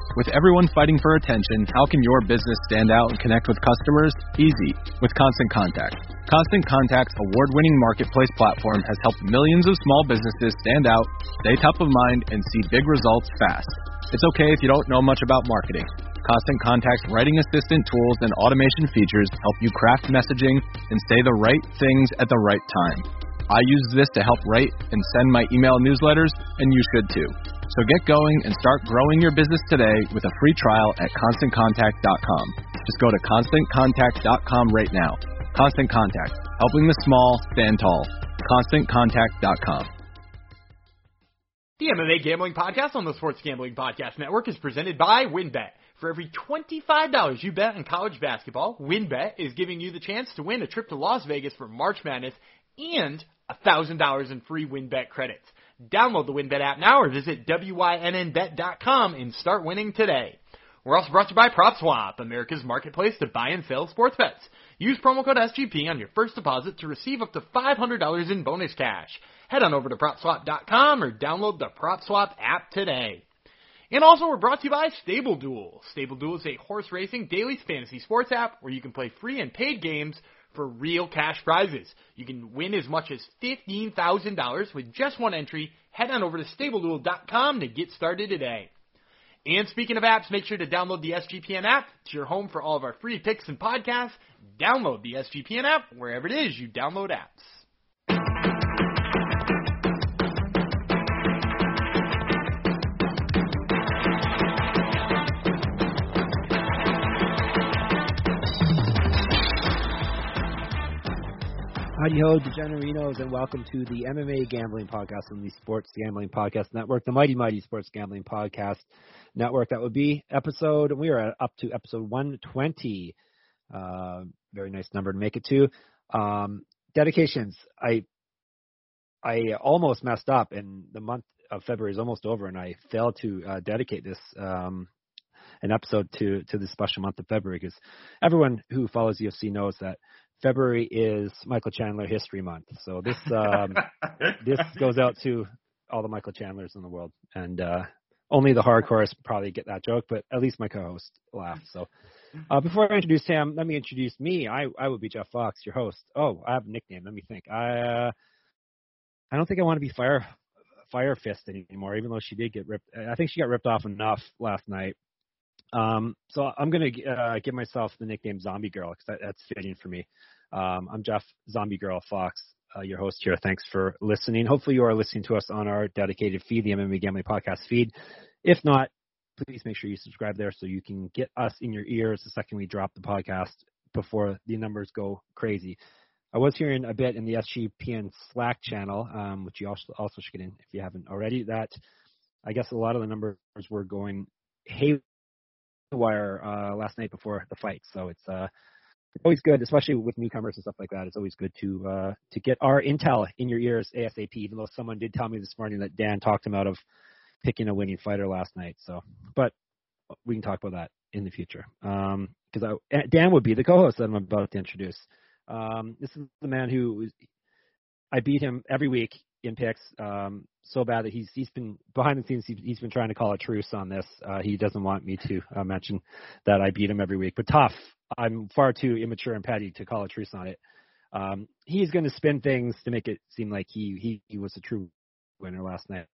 With everyone fighting for attention, how can your business stand out and connect with customers? Easy, with Constant Contact. Constant Contact's award-winning marketplace platform has helped millions of small businesses stand out, stay top of mind, and see big results fast. It's okay if you don't know much about marketing. Constant Contact's writing assistant tools and automation features help you craft messaging and say the right things at the right time. I use this to help write and send my email newsletters, and you should too. So get going and start growing your business today with a free trial at ConstantContact.com. Just go to ConstantContact.com right now. Constant Contact, helping the small stand tall. ConstantContact.com. The MMA Gambling Podcast on the Sports Gambling Podcast Network is presented by WynnBET. For every $25 you bet on college basketball, WynnBET is giving you the chance to win a trip to Las Vegas for March Madness and $1,000 in free WynnBET credits. Download the WynnBET app now or visit WYNNBet.com and start winning today. We're also brought to you by PropSwap, America's marketplace to buy and sell sports bets. Use promo code SGP on your first deposit to receive up to $500 in bonus cash. Head on over to PropSwap.com or download the PropSwap app today. And also, we're brought to you by Stable Duel. Stable Duel is a horse racing daily fantasy sports app where you can play free and paid games for real cash prizes. You can win as much as $15,000 with just one entry. Head on over to StableDuel.com to get started today. And speaking of apps, make sure to download the SGPN app. It's your home for all of our free picks and podcasts. Download the SGPN app wherever it is you download apps. Howdy ho, DeGenerinos, and welcome to the MMA Gambling Podcast on the Sports Gambling Podcast Network, the mighty Sports Gambling Podcast Network. That would be we are up to episode 120. Very nice number to make it to. Dedications. I almost messed up, and the month of February is almost over, and I failed to dedicate this an episode to the special month of February, because everyone who follows UFC knows that February is Michael Chandler History Month. So this this goes out to all the Michael Chandlers in the world. And only the hardcores probably get that joke, but at least my co-host laughed. So before I introduce him, let me introduce me. I would be Jeff Fox, your host. Oh, I have a nickname. Let me think. I don't think I want to be Fire Fist anymore, even though she did get ripped. I think she got ripped off enough last night. So I'm going to give myself the nickname Zombie Girl, because that's fitting for me. I'm Jeff Zombie Girl Fox, your host here. Thanks for listening. Hopefully you are listening to us on our dedicated feed, the MMA Gambling Podcast feed. If not, please make sure you subscribe there so you can get us in your ears the second we drop the podcast before the numbers go crazy. I was hearing a bit in the SGPN Slack channel, which you also should get in if you haven't already, that I guess a lot of the numbers were going haywire last night before the fight. So it's always good, especially with newcomers and stuff like that. It's always good to get our intel in your ears ASAP, even though someone did tell me this morning that Dan talked him out of picking a winning fighter last night. So, but we can talk about that in the future. Because Dan would be the co-host that I'm about to introduce. This is the man who I beat him every week in picks, so bad that he's been behind the scenes. He's been trying to call a truce on this. He doesn't want me to mention that I beat him every week, but tough. I'm far too immature and petty to call a truce on it. He's going to spin things to make it seem like he was a true winner last night.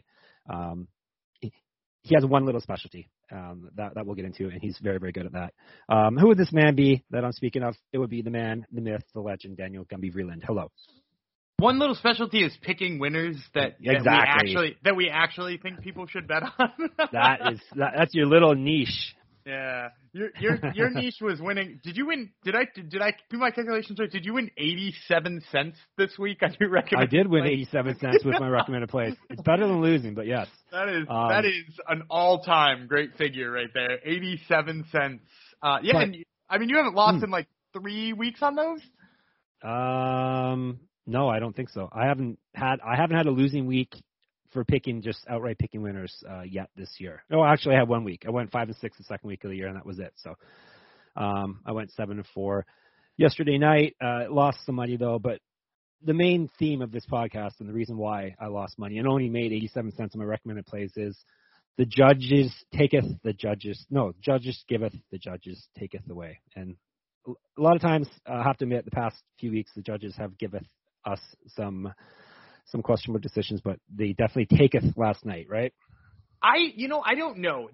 He has one little specialty that we'll get into, and he's very, very good at that. Who would this man be that I'm speaking of? It would be the man, the myth, the legend, Daniel Gumby Vreeland. Hello. One little specialty is picking winners that we actually think people should bet on. That's your little niche. Yeah, your niche was winning. Did you win? Did I do my calculations right? Did you win 87 cents this week on your recommended? I did win 87 cents with my recommended plays. It's better than losing, but yes. That is an all-time great figure right there. 87 cents. Yeah, and you haven't lost in like 3 weeks on those. No, I don't think so. I haven't had a losing week for just outright picking winners yet this year. No, actually I had 1 week. I went 5-6 the second week of the year, and that was it. So I went 7-4 yesterday night. Lost some money though, but the main theme of this podcast and the reason why I lost money and only made 87 cents on my recommended plays is the judges taketh, the judges, no, judges giveth, the judges taketh away. And a lot of times, I have to admit, the past few weeks, the judges have giveth us some questionable decisions, but they definitely taketh last night, right? I don't know.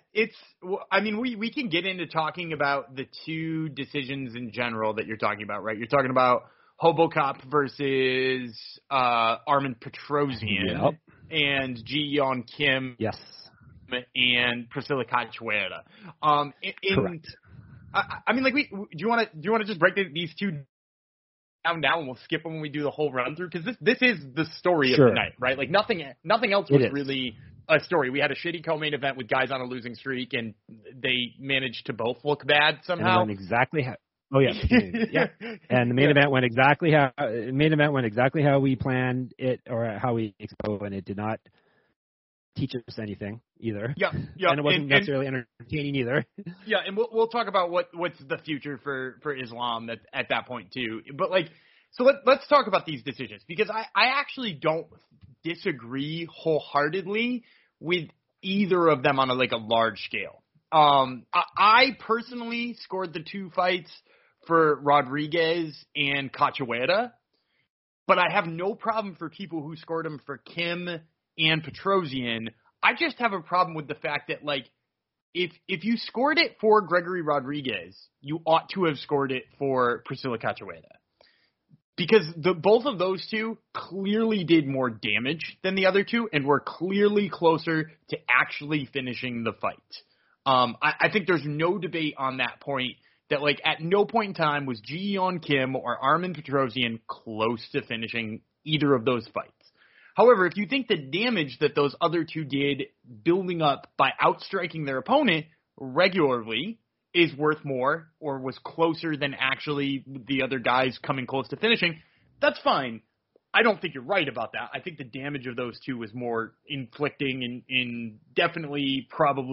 We can get into talking about the two decisions in general that you're talking about, right? You're talking about Hobocop versus Armin Petrosian and Ji Yeon Kim. Yes. And Priscilla Cachoeira. Correct. Do you want to just break these two down now, and we'll skip them when we do the whole run through, because this is the story of the night, right? Like nothing else was really a story. We had a shitty co-main event with guys on a losing streak, and they managed to both look bad somehow. And exactly how. Oh yeah, yeah. And the main event went exactly how we planned it, or how we exposed, and it did not teach us anything either. Yeah. And it wasn't necessarily entertaining either. Yeah, and we'll talk about what's the future for Islam at that point too. But let's talk about these decisions, because I actually don't disagree wholeheartedly with either of them on a large scale. I personally scored the two fights for Rodriguez and Cachoeira, but I have no problem for people who scored them for Kim and Petrosian. I just have a problem with the fact that, if you scored it for Gregory Rodriguez, you ought to have scored it for Priscilla Cachoeira. Because both of those two clearly did more damage than the other two and were clearly closer to actually finishing the fight. I think there's no debate on that point, that at no point in time was Ji Yeon Kim or Armin Petrosian close to finishing either of those fights. However, if you think the damage that those other two did building up by outstriking their opponent regularly is worth more, or was closer than actually the other guys coming close to finishing, that's fine. I don't think you're right about that. I think the damage of those two was more inflicting and definitely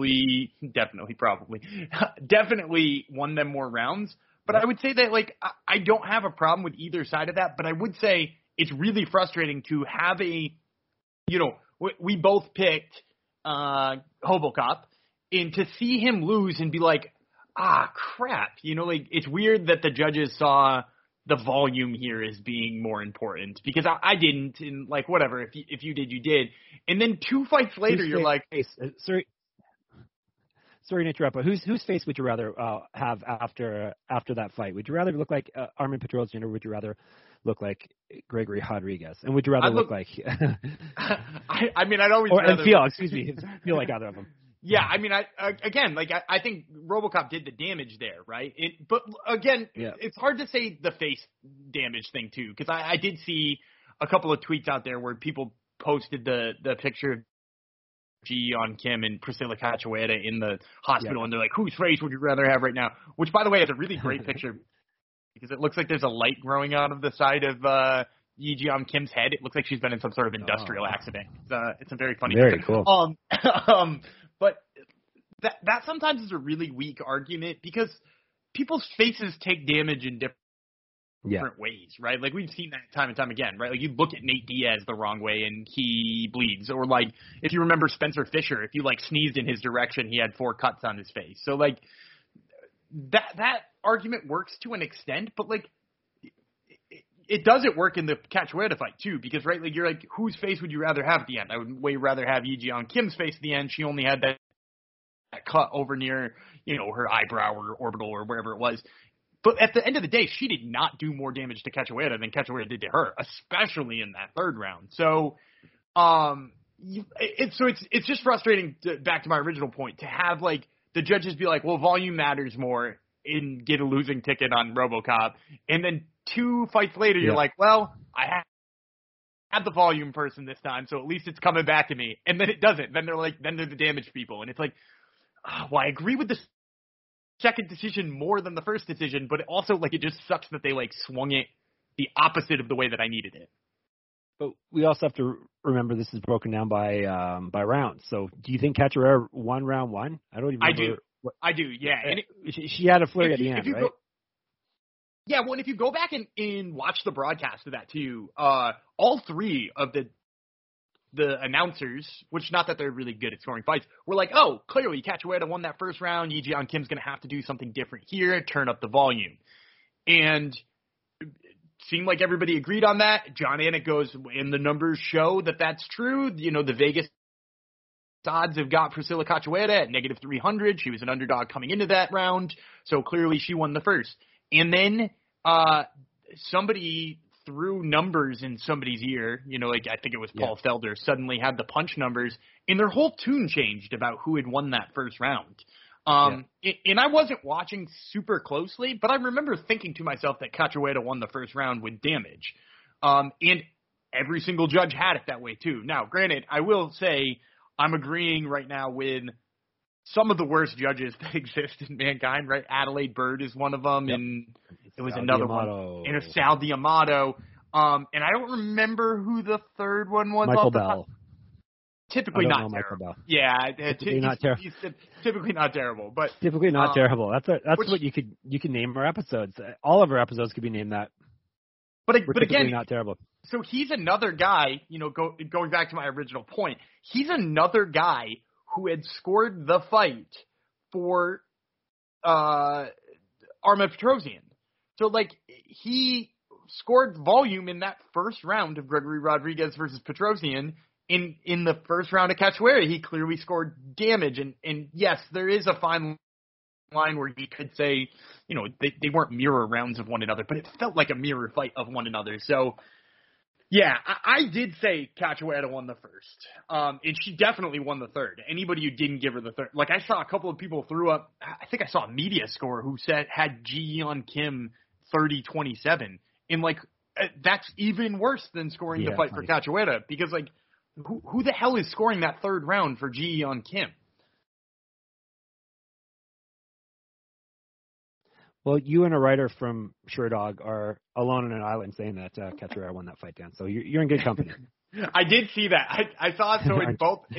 won them more rounds. But I would say that, I don't have a problem with either side of that, but I would say it's really frustrating to have we both picked Hobocop, and to see him lose and be like, crap, it's weird that the judges saw the volume here as being more important, because I didn't, and whatever, if you did, you did. And then two fights later, you're like, sorry to interrupt, but whose face would you rather have after that fight? Would you rather look like Armin Petrosian, or would you rather look like Gregory Rodriguez? And would you rather look like? I'd always feel like either of them. Yeah, I think RoboCop did the damage there, right? But again, It's hard to say the face damage thing too, because I did see a couple of tweets out there where people posted the picture of Ji Yeon Kim and Priscilla Cachoeira in the hospital, and they're like, whose face would you rather have right now? Which, by the way, is a really great picture, because it looks like there's a light growing out of the side of Ji Yeon Kim's head. It looks like she's been in some sort of industrial accident. It's a very funny picture. Cool. But that sometimes is a really weak argument, because people's faces take damage in different ways, right? We've seen that time and time again, right? You look at Nate Diaz the wrong way and he bleeds. Or if you remember Spencer Fisher, if you sneezed in his direction, he had 4 cuts on his face. So that argument works to an extent, but it doesn't work in the Cachoeira fight too, because you're whose face would you rather have at the end? I would way rather have Ji Yeon Kim's face at the end. She only had that cut over near her eyebrow or orbital or wherever it was. But at the end of the day, she did not do more damage to Cachoeira than Cachoeira did to her, especially in that third round. So it's just frustrating, back to my original point, to have the judges be like, well, volume matters more, and get a losing ticket on RoboCop, and then 2 fights later, you're like, well, I had the volume person this time, so at least it's coming back to me. And then it doesn't. Then they're the damaged people. And it's well, I agree with the second decision more than the first decision, but it also, it just sucks that they, swung it the opposite of the way that I needed it. But we also have to remember this is broken down by rounds. So do you think Cachoeira won round 1? I don't even remember. I do, yeah. And she had a flurry at the end, right? Yeah, well, and if you go back and watch the broadcast of that too, all 3 of the the announcers, which not that they're really good at scoring fights, were like, oh, clearly Cachoeira won that first round. Yi Jian Kim's going to have to do something different here, turn up the volume. And it seemed like everybody agreed on that. John Anik goes, and the numbers show that that's true. You know, the Vegas odds have got Priscilla Cachoeira at negative 300. She was an underdog coming into that round, so clearly she won the first. And then somebody threw numbers in somebody's ear, you know, like I think it was Paul Felder, suddenly had the punch numbers, and their whole tune changed about who had won that first round. And I wasn't watching super closely, but I remember thinking to myself that Cachoeira won the first round with damage. And every single judge had it that way too. Now, granted, I will say I'm agreeing right now with some of the worst judges that exist in Mankind, right? Adelaide Bird is one of them, and it was another one. And Sal D'Amato. And I don't remember who the third one was. Michael Bell. Typically not terrible. Bell. Yeah, typically not terrible. Typically not terrible, but typically not terrible. That's what you could name our episodes. All of our episodes could be named that. But again, not terrible. So he's another guy. You know, going back to my original point, he's another guy who had scored the fight for Armen Petrosyan. So like he scored volume in that first round of Gregory Rodriguez versus Petrosyan. In the first round of Cachoeira, he clearly scored damage. And yes, there is a fine line where you could say, you know, they weren't mirror rounds of one another, but it felt like a mirror fight of one another. So, yeah, I did say Cachoeira won the first. And she definitely won the third. Anybody who didn't give her the third. Like, I saw a couple of people threw up, I think I saw a media score who had Ji Yeon Kim 30-27. And, like, that's even worse than scoring the fight for Cachoeira because, like, who the hell is scoring that third round for Ji Yeon Kim? Well, you and a writer from Sherdog are alone on an island saying that Cachoeira won that fight, Dan. So you're in good company. I did see that. I saw it. So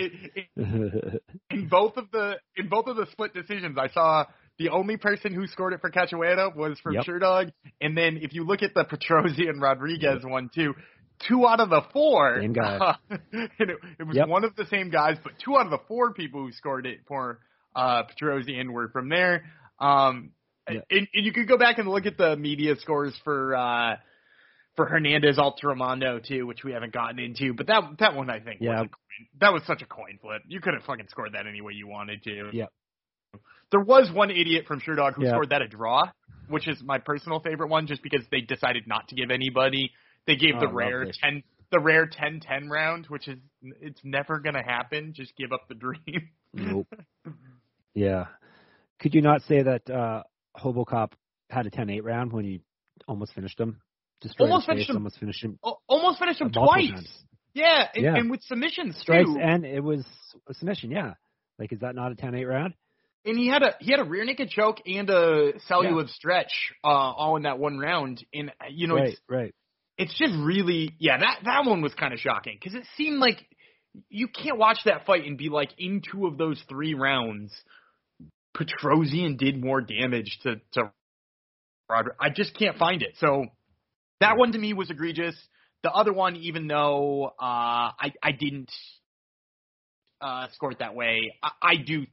in both of the split decisions, I saw the only person who scored it for Cachoeira was from Sherdog, and then if you look at the Petrosyan Rodriguez one too. 2 out of the 4. Same guy. It was one of the same guys, but 2 out of the 4 people who scored it for Petrosyan were from there. And you could go back and look at the media scores for Hernandez Altamirano too, which we haven't gotten into. But that one I think that was such a coin flip. You could have fucking scored that any way you wanted to. Yeah. There was one idiot from Sherdog who scored that a draw, which is my personal favorite one, just because they decided not to give anybody. They gave the rare 10-10 round, which is it's never gonna happen. Just give up the dream. Nope. Yeah. Could you not say that Hobocop had a 10-8 round when he almost finished him? Almost finished him twice. Times. Yeah, and with submissions strikes, too. and it was a submission. Yeah, like is that not a 10-8 round? And he had a rear naked choke and a cellular stretch all in that one round. And you know, it's just really, that one was kind of shocking because it seemed like you can't watch that fight and be like, in 2 of those 3 rounds, Petrosyan did more damage to Rodriguez. I just can't find it. So that one to me was egregious. The other one, even though I didn't score it that way, I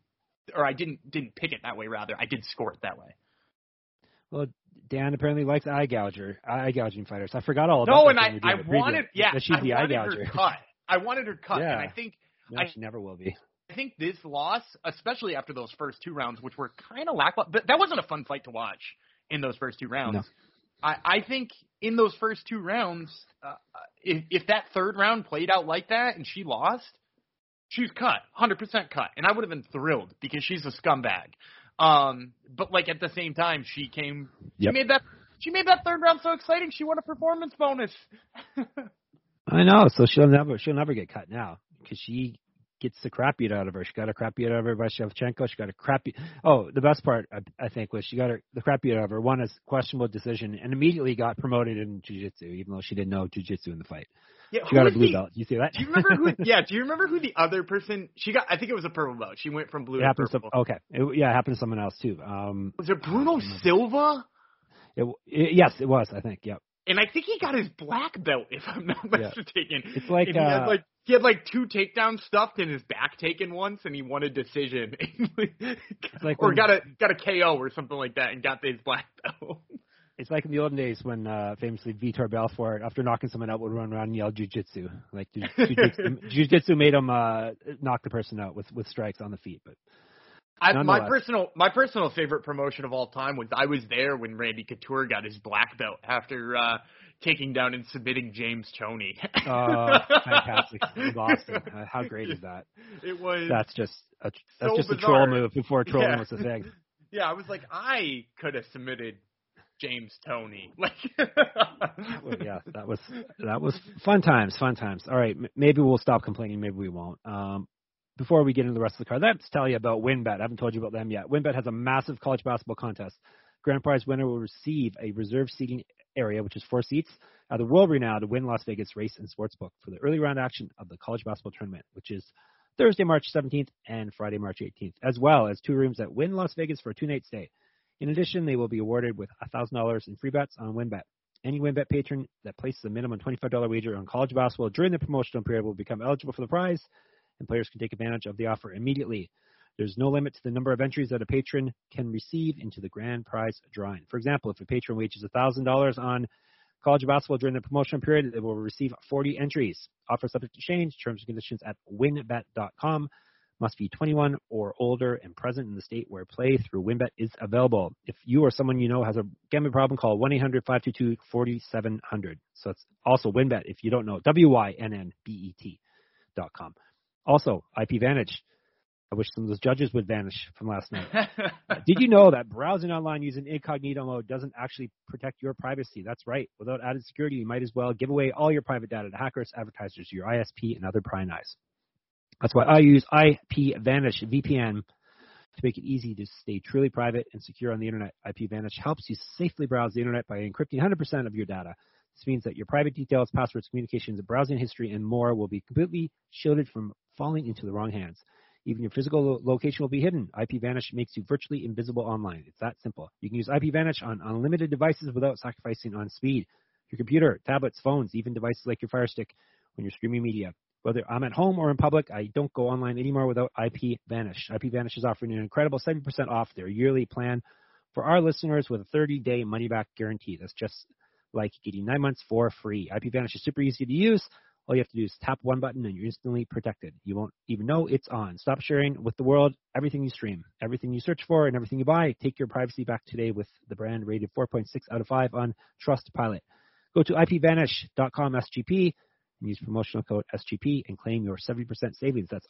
didn't pick it that way. Rather, I did score it that way. Well, Dan apparently likes eye gouging fighters. I forgot all about that. No, and I wanted, she's the eye gouger. I wanted her cut, and I think she never will be. I think this loss, especially after those first 2 rounds, which were kind of lackluster, but that wasn't a fun fight to watch in those first 2 rounds. No. I think in those first 2 rounds, if that third round played out like that and she lost, she was cut, 100% cut, and I would have been thrilled because she's a scumbag. But like at the same time, she made that third round so exciting. She won a performance bonus. I know, so she'll never get cut now because she gets the crap beat out of her. She got a crap beat out of her by Shevchenko. She got a crap beat. Oh, the best part I think was she got the crap beat out of her. Won a questionable decision and immediately got promoted in jiu-jitsu, even though she didn't know jiu-jitsu in the fight. Yeah, she got a blue belt. You see that? Do you remember who? Do you remember who the other person she got? I think it was a purple belt. She went from blue to purple. It happened to someone else too. Was it Bruno Silva? Yes, it was. I think. Yep. And I think he got his black belt, if I'm not mistaken. It's like and he had like He had like 2 takedowns stuffed and his back taken once, and he won a decision, or got a KO or something like that, and got his black belt. It's like in the olden days when famously Vitor Belfort, after knocking someone out, would run around and yell jiu-jitsu. Like jiu-jitsu made him knock the person out with strikes on the feet. But my personal favorite promotion of all time was I was there when Randy Couture got his black belt after taking down and submitting James Toney. Fantastic! In Boston, how great is that? It was. That's just a bizarre. troll move before trolling was a thing. Yeah, I was like, I could have submitted James Toney. Like, well, yeah, that was fun times. All right, maybe we'll stop complaining. Maybe we won't. Before we get into the rest of the card, let's tell you about WynnBET. I haven't told you about them yet. WynnBET has a massive college basketball contest. Grand prize winner will receive a reserved seating area, which is 4 seats, at the world-renowned Wynn Las Vegas Race and Sportsbook for the early round action of the college basketball tournament, which is Thursday, March 17th and Friday, March 18th, as well as 2 rooms at Wynn Las Vegas for a 2-night stay. In addition, they will be awarded with $1,000 in free bets on WynnBET. Any WynnBET patron that places a minimum $25 wager on college basketball during the promotional period will become eligible for the prize, and players can take advantage of the offer immediately. There's no limit to the number of entries that a patron can receive into the grand prize drawing. For example, if a patron wagers $1,000 on college basketball during the promotional period, they will receive 40 entries. Offer subject to change. Terms and conditions at wynnbet.com. Must be 21 or older and present in the state where play through WynnBET is available. If you or someone you know has a gambling problem, call 1-800-522-4700. So it's also WynnBET if you don't know. WYNNBET.com. Also, IPVanish. I wish some of those judges would vanish from last night. Did you know that browsing online using incognito mode doesn't actually protect your privacy? That's right. Without added security, you might as well give away all your private data to hackers, advertisers, your ISP, and other prying eyes. That's why I use IPVanish VPN to make it easy to stay truly private and secure on the internet. IPVanish helps you safely browse the internet by encrypting 100% of your data. This means that your private details, passwords, communications, browsing history, and more will be completely shielded from falling into the wrong hands. Even your physical location will be hidden. IPVanish makes you virtually invisible online. It's that simple. You can use IPVanish on unlimited devices without sacrificing on speed. Your computer, tablets, phones, even devices like your Fire Stick when you're streaming media. Whether I'm at home or in public, I don't go online anymore without IPVanish. IPVanish is offering an incredible 70% off their yearly plan for our listeners with a 30-day money-back guarantee. That's just like getting 9 months for free. IPVanish is super easy to use. All you have to do is tap one button and you're instantly protected. You won't even know it's on. Stop sharing with the world everything you stream, everything you search for, and everything you buy. Take your privacy back today with the brand rated 4.6 out of 5 on Trustpilot. Go to IPVanish.com SGP and use promotional code SGP and claim your 70% savings. That's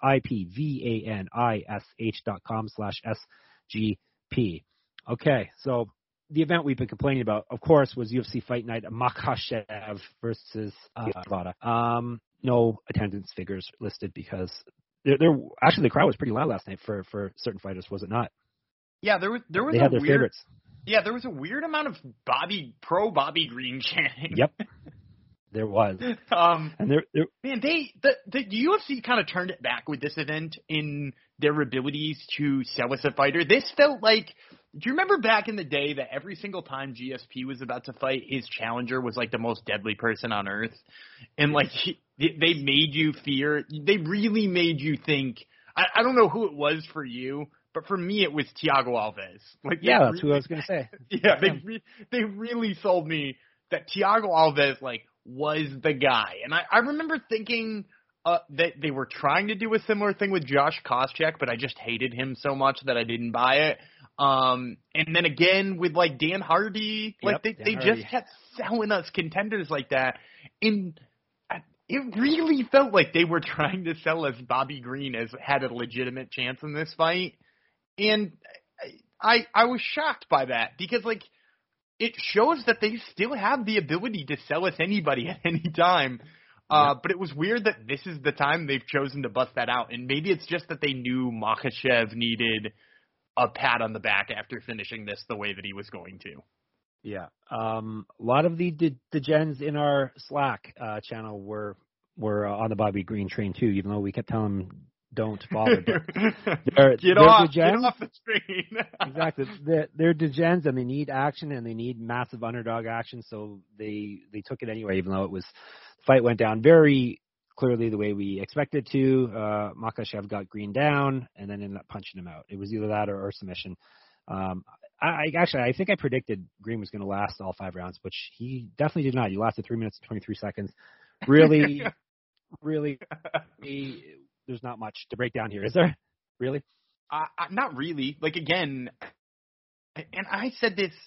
IPVanish.com/SGP. Okay, so the event we've been complaining about, of course, was UFC Fight Night Makhachev versus Vada. No attendance figures listed because actually the crowd was pretty loud last night for certain fighters, was it not? Yeah, there was they had their favorites. Yeah, there was a weird amount of pro Bobby Green chanting. Yep. There was. And there man, the UFC kind of turned it back with this event in their abilities to sell us a fighter. This felt like, do you remember back in the day that every single time GSP was about to fight, his challenger was like the most deadly person on earth? And like they made you fear. They really made you think. I don't know who it was for you, but for me it was Thiago Alves. Like that's who I was going to say. Yeah, they really sold me that Thiago Alves was the guy. And I remember thinking that they were trying to do a similar thing with Josh Koscheck, but I just hated him so much that I didn't buy it. And then again with Dan Hardy, they just kept selling us contenders like that. And it really felt like they were trying to sell us Bobby Green as had a legitimate chance in this fight. And I was shocked by that because it shows that they still have the ability to sell us anybody at any time. But it was weird that this is the time they've chosen to bust that out. And maybe it's just that they knew Makhachev needed a pat on the back after finishing this the way that he was going to. Yeah. A lot of the gens in our Slack channel were on the Bobby Green train too, even though we kept telling them don't bother. Get off the screen. Exactly. They're degens and they need action and they need massive underdog action, so they took it anyway, even though the fight went down very clearly the way we expected to. Makhachev got Green down and then ended up punching him out. It was either that or submission. I think I predicted Green was going to last all 5 rounds, which he definitely did not. He lasted 3 minutes and 23 seconds. Really, really, there's not much to break down here, is there? Really? Not really. Like, again, and I said this,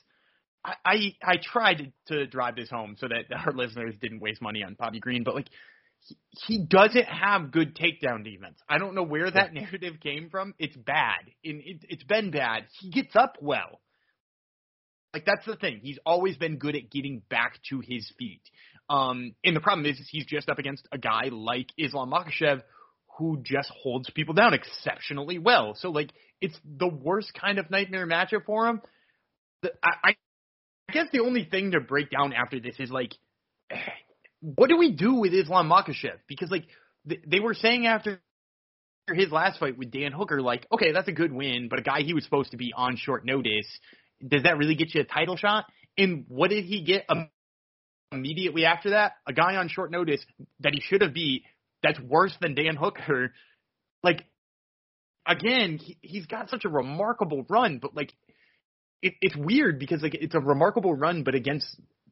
I tried to drive this home so that our listeners didn't waste money on Bobby Green, but, like, he doesn't have good takedown defense. I don't know where that narrative came from. It's bad. It's been bad. He gets up well. Like, that's the thing. He's always been good at getting back to his feet. And the problem is he's just up against a guy like Islam Makhachev who just holds people down exceptionally well. So, like, it's the worst kind of nightmare matchup for him. I guess the only thing to break down after this is, like, what do we do with Islam Makhachev? Because, like, they were saying after his last fight with Dan Hooker, like, okay, that's a good win, but a guy he was supposed to be on short notice, does that really get you a title shot? And what did he get immediately after that? A guy on short notice that he should have beat that's worse than Dan Hooker. Like, again, he's got such a remarkable run, but, like, it's weird because, like, it's a remarkable run, but against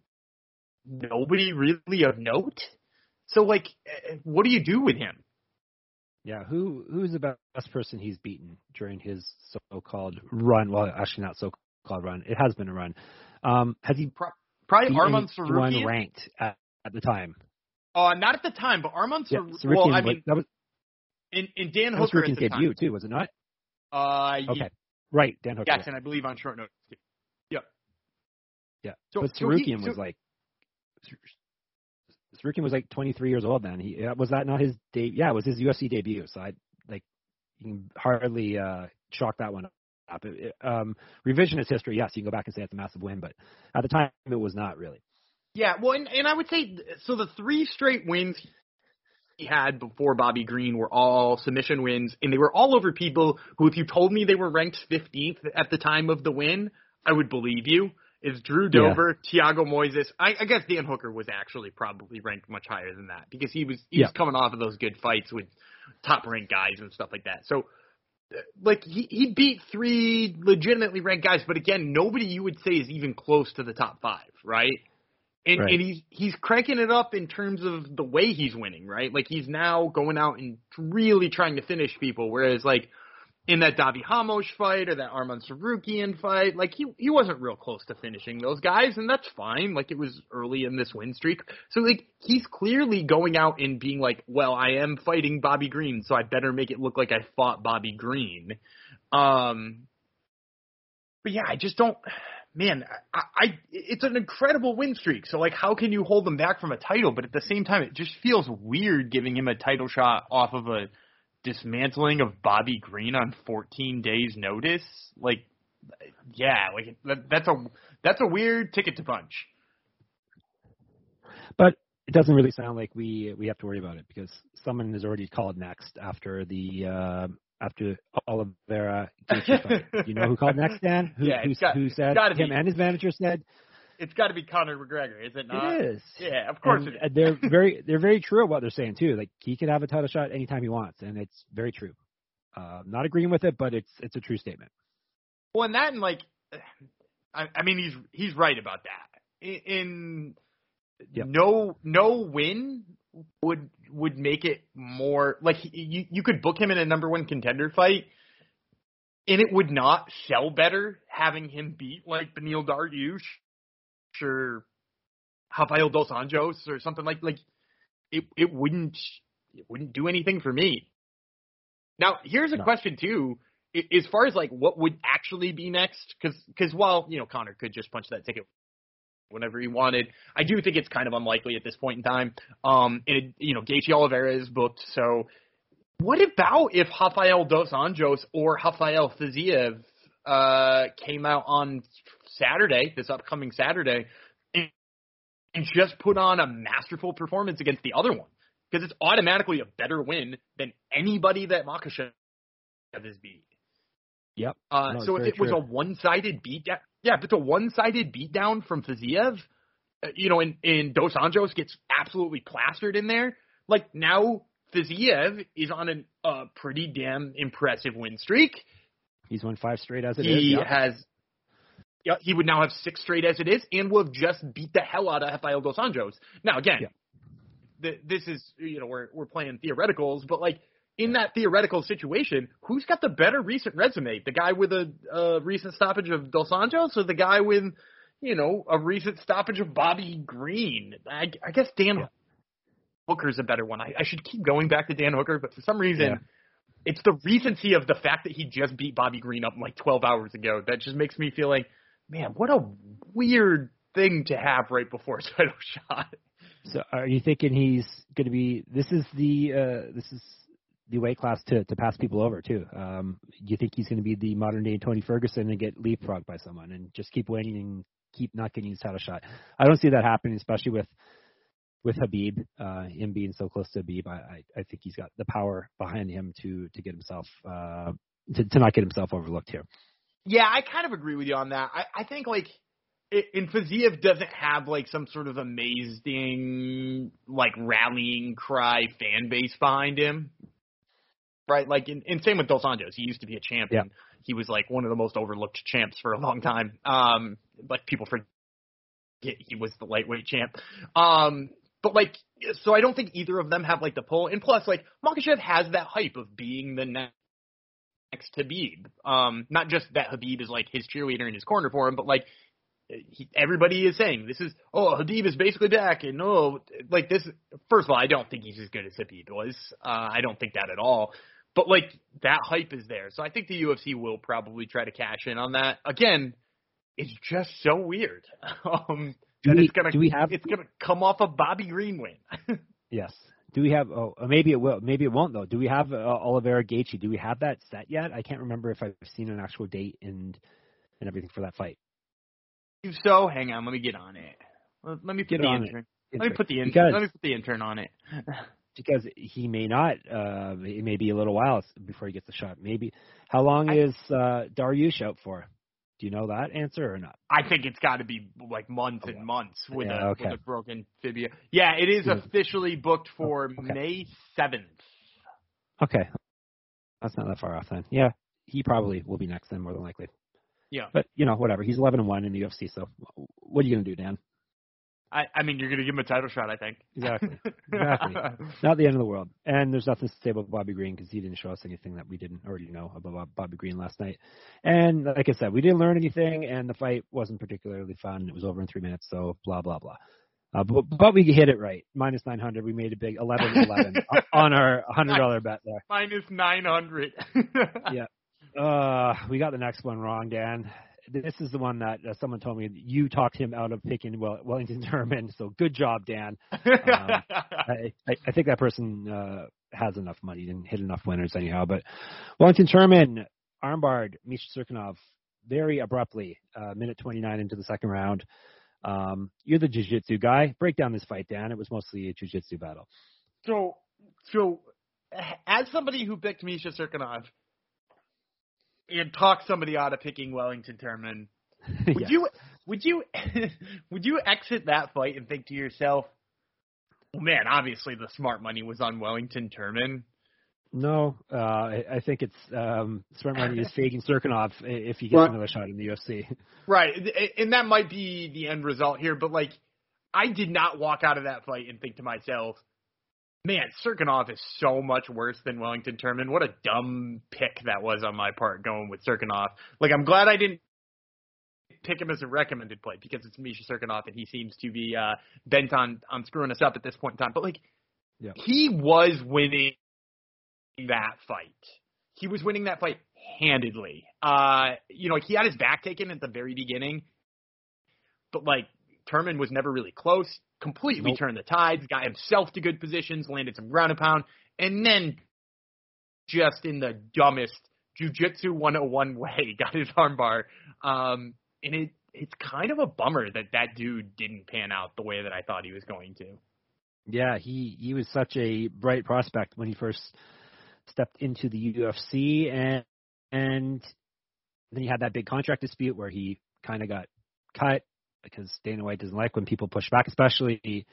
nobody really of note. So, like, what do you do with him? Yeah, who's the best person he's beaten during his so-called run? Well, actually not so-called run. It has been a run. Has he probably Arman Tsarukyan ranked at the time? Not at the time, but Arman Tsarukyan. Well, I mean, that was in Dan Hooker at the debut too, was it not? Okay, right, Dan Hooker. Yes, and I believe on short notice too. Yep. Yeah, so, but Tsarukyan was like. Tsarukyan was like 23 years old then. Was that not his debut? Yeah, it was his UFC debut. So you can hardly chalk that one up. Revisionist history, yes, you can go back and say it's a massive win, but at the time it was not really. Yeah, well, and I would say so. The 3 straight wins he had before Bobby Green were all submission wins, and they were all over people who, if you told me they were ranked 15th at the time of the win, I would believe you. It's Drew Dober, Thiago Moises. I guess Dan Hooker was actually probably ranked much higher than that because he was coming off of those good fights with top-ranked guys and stuff like that. So, like, he beat 3 legitimately ranked guys, but again, nobody you would say is even close to the top 5, right? And he's cranking it up in terms of the way he's winning, right? Like, he's now going out and really trying to finish people, whereas, like, in that Davi Hamos fight or that Arman Tsarukyan fight, like, he wasn't real close to finishing those guys, and that's fine. Like, it was early in this win streak. So, like, he's clearly going out and being like, well, I am fighting Bobby Green, so I better make it look like I fought Bobby Green. But, yeah, I just don't – man, it's an incredible win streak. So, like, how can you hold him back from a title? But at the same time, it just feels weird giving him a title shot off of a – dismantling of Bobby Green on 14 days notice. Like, yeah, like that's a weird ticket to punch. But it doesn't really sound like we have to worry about it because someone is already called next after Oliveira Gaethje fight. You know who called next, Dan? Who said him and his manager said it's got to be Conor McGregor, is it not? It is. Yeah, of course it is. They're very true at what they're saying too. Like, he could have a title shot anytime he wants, and it's very true. Not agreeing with it, but it's a true statement. Well, and that, and like, I mean, he's right about that. No win would make it more like you could book him in a number 1 contender fight, and it would not sell better having him beat like Beneil Dariush or Rafael Dos Anjos or something like it wouldn't do anything for me. Now, here's a question too, as far as like what would actually be next, because while, you know, Conor could just punch that ticket whenever he wanted, I do think it's kind of unlikely at this point in time. And you know, Gaethje Oliveira is booked, so what about if Rafael Dos Anjos or Rafael Fiziev came out on Saturday, this upcoming Saturday, and just put on a masterful performance against the other one? Because it's automatically a better win than anybody that Makhachev has beat. Yep. So if it was a one-sided beatdown, if it's a one-sided beatdown from Fiziev, you know, and Dos Anjos gets absolutely plastered in there, like, now Fiziev is on a pretty damn impressive win streak. He's won 5 straight as it is. He would now have 6 straight as it is, and will have just beat the hell out of Rafael dos Anjos. Now, again, this is, we're playing theoreticals, but, like, in that theoretical situation, who's got the better recent resume? The guy with a recent stoppage of Dos Anjos, or the guy with, a recent stoppage of Bobby Green? I guess Dan Hooker's a better one. I should keep going back to Dan Hooker, but for some reason, it's the recency of the fact that he just beat Bobby Green up like 12 hours ago that just makes me feel like, man, what a weird thing to have right before a title shot. So are you thinking he's going to be – this is the weight class to pass people over too. Do you think he's going to be the modern-day Tony Ferguson and get leapfrogged by someone and just keep winning and keep not getting his title shot? I don't see that happening, especially with Habib, him being so close to Habib. I think he's got the power behind him to get himself to not get himself overlooked here. Yeah, I kind of agree with you on that. I think, like, and Fiziev doesn't have, like, some sort of amazing, like, rallying cry fan base behind him. Right? Like, and same with Dos Anjos. He used to be a champion. Yeah. He was, like, one of the most overlooked champs for a long time. But people forget he was the lightweight champ. But, like, so I don't think either of them have, like, the pull. And plus, like, Makhachev has that hype of being the next Habib. Not just that Habib is, like, his cheerleader in his corner for him, but, like, everybody is saying this is, Habib is basically back, and like this. First of all, I don't think he's as good as Habib was. I don't think that at all. But like that hype is there, so I think the UFC will probably try to cash in on that. Again, it's just so weird it's gonna come off a Bobby Green win. Yes. Do we have? Maybe it will. Maybe it won't though. Do we have Oliveira Gaethje? Do we have that set yet? I can't remember if I've seen an actual date and everything for that fight. So hang on, let me get on it. Let me put the intern. Let me put the intern on it. Because he may not. It may be a little while before he gets the shot. Maybe. How long is Dariush out for? Do you know that answer or not? I think it's got to be like months and months with a broken fibula. Yeah, it is officially booked for May 7th. Okay, that's not that far off then. Yeah, he probably will be next then, more than likely. Yeah. But, whatever. He's 11-1 in the UFC, so what are you going to do, Dan? I mean, you're going to give him a title shot, I think. Exactly. Not the end of the world. And there's nothing to say about Bobby Green because he didn't show us anything that we didn't already know about Bobby Green last night. And like I said, we didn't learn anything, and the fight wasn't particularly fun. It was over in 3 minutes, so blah, blah, blah. But we hit it right. Minus 900. We made a big 11-11 on our $100 bet there. Minus 900. Yeah. We got the next one wrong, Dan. This is the one that someone told me you talked him out of picking Wellington Turman. So good job, Dan. I think that person has enough money and hit enough winners anyhow. But Wellington Turman armbarred Misha Cirkunov very abruptly, minute 29 into the second round. You're the jiu-jitsu guy. Break down this fight, Dan. It was mostly a jiu-jitsu battle. So as somebody who picked Misha Cirkunov, and talk somebody out of picking Wellington Turman, would you exit that fight and think to yourself, well, man, obviously the smart money was on Wellington Turman? No, I think it's smart money is fading Cirkunov if he gets another shot in the UFC. Right, and that might be the end result here, but like, I did not walk out of that fight and think to myself, man, Cirkunov is so much worse than Wellington Turman. What a dumb pick that was on my part going with Cirkunov. Like, I'm glad I didn't pick him as a recommended play because it's Misha Cirkunov and he seems to be bent on screwing us up at this point in time. But, like, he was winning that fight. He was winning that fight handedly. He had his back taken at the very beginning. But, like, Turman was never really close. Completely turned the tides, got himself to good positions, landed some ground and pound, and then just in the dumbest Jiu-Jitsu 101 way got his armbar. And it's kind of a bummer that dude didn't pan out the way that I thought he was going to. Yeah, he was such a bright prospect when he first stepped into the UFC, and then he had that big contract dispute where he kind of got cut, because Dana White doesn't like when people push back, especially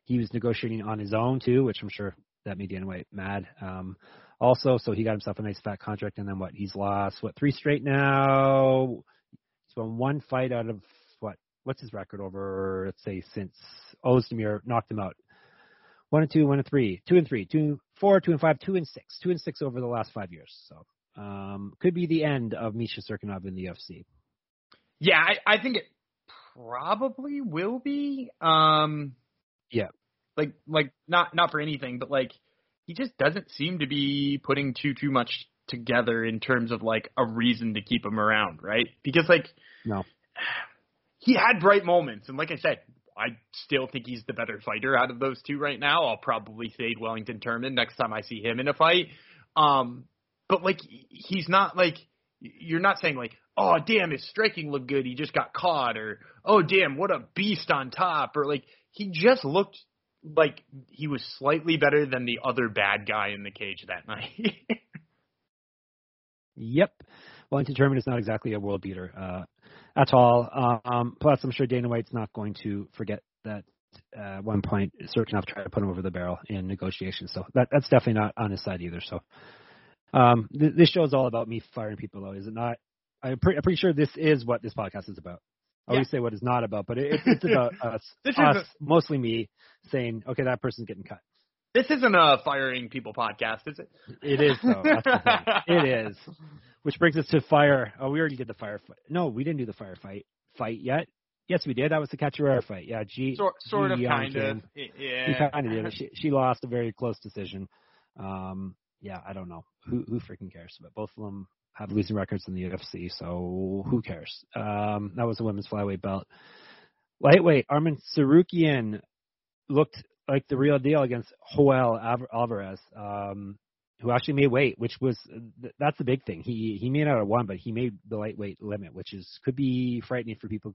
He was negotiating on his own too, which I'm sure that made Dana White mad. Also, so he got himself a nice fat contract, and then he's lost 3 straight now. He's won 1 fight out of what's his record over, let's say, since Ozdemir knocked him out. 1-2, 1-3, 2-3, 2-4, 2-5, 2-6, 2-6 over the last 5 years. So could be the end of Misha Cirkunov in the UFC. Yeah, I think it probably will be. Yeah, like not for anything, but like he just doesn't seem to be putting too much together in terms of like a reason to keep him around, right? Because like no. He had bright moments, and like I said, I still think he's the better fighter out of those two right now. I'll probably fade Wellington Turman next time I see him in a fight. But like, he's not like, you're not saying like, oh damn, his striking looked good, he just got caught, or oh damn, what a beast on top, or like, he just looked like he was slightly better than the other bad guy in the cage that night. Yep. Wellington Turman is not exactly a world beater at all. Plus, I'm sure Dana White's not going to forget that at one point Cirkunov tried to put him over the barrel in negotiations. So that's definitely not on his side either. So this show is all about me firing people, though, is it not? I'm pretty sure this is what this podcast is about. I always say what it's not about, but it's about us, mostly me, saying, okay, that person's getting cut. This isn't a firing people podcast, is it? It is, though. That's the thing. It is. Which brings us to fire. Oh, we already did the fire fight. No, we didn't do the fight yet. Yes, we did. That was the Cachoeira fight. Yeah, sort of, kind of. Yeah. He kind of did. She lost a very close decision. Yeah, I don't know. Who freaking cares? But both of them have losing records in the UFC, so who cares? That was a women's flyweight belt. Lightweight, Arman Tsarukyan looked like the real deal against Joel Alvarez, who actually made weight, which was that's the big thing. He made out of 1, but he made the lightweight limit, which could be frightening for people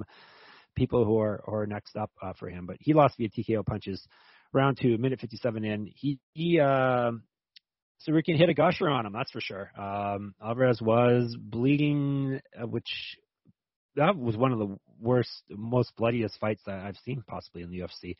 who are next up for him. But he lost via TKO punches. Round 2, minute 57 in. Tsarukyan hit a gusher on him, that's for sure. Alvarez was bleeding, which that was one of the worst, most bloodiest fights that I've seen possibly in the UFC.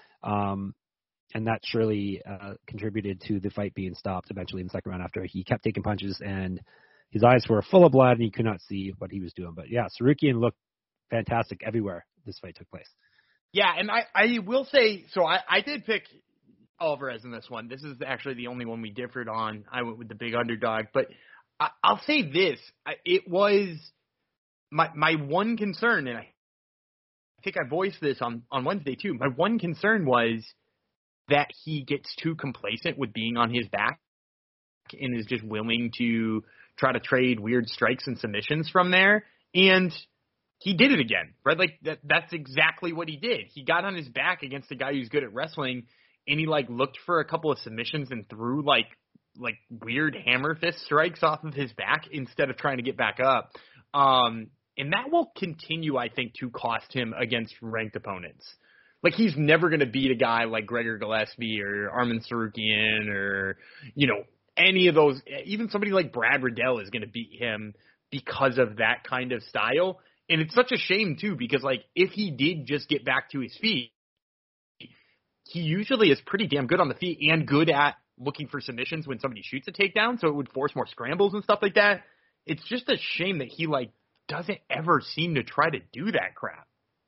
And that surely contributed to the fight being stopped eventually in the second round after he kept taking punches and his eyes were full of blood and he could not see what he was doing. But yeah, Tsarukyan looked fantastic everywhere this fight took place. Yeah, and I will say, so I did pick Alvarez in this one. This is actually the only one we differed on. I went with the big underdog. But I'll say this. It was my one concern, and I think I voiced this on Wednesday too. My one concern was that he gets too complacent with being on his back and is just willing to try to trade weird strikes and submissions from there. And he did it again, right? Like that's exactly what he did. He got on his back against a guy who's good at wrestling, and he like looked for a couple of submissions and threw like weird hammer fist strikes off of his back instead of trying to get back up. And that will continue, I think, to cost him against ranked opponents. Like, he's never going to beat a guy like Gregor Gillespie or Arman Tsarukyan or, any of those. Even somebody like Brad Riddell is going to beat him because of that kind of style. And it's such a shame, too, because, like, if he did just get back to his feet, he usually is pretty damn good on the feet and good at looking for submissions when somebody shoots a takedown, so it would force more scrambles and stuff like that. It's just a shame that he, like, doesn't ever seem to try to do that crap.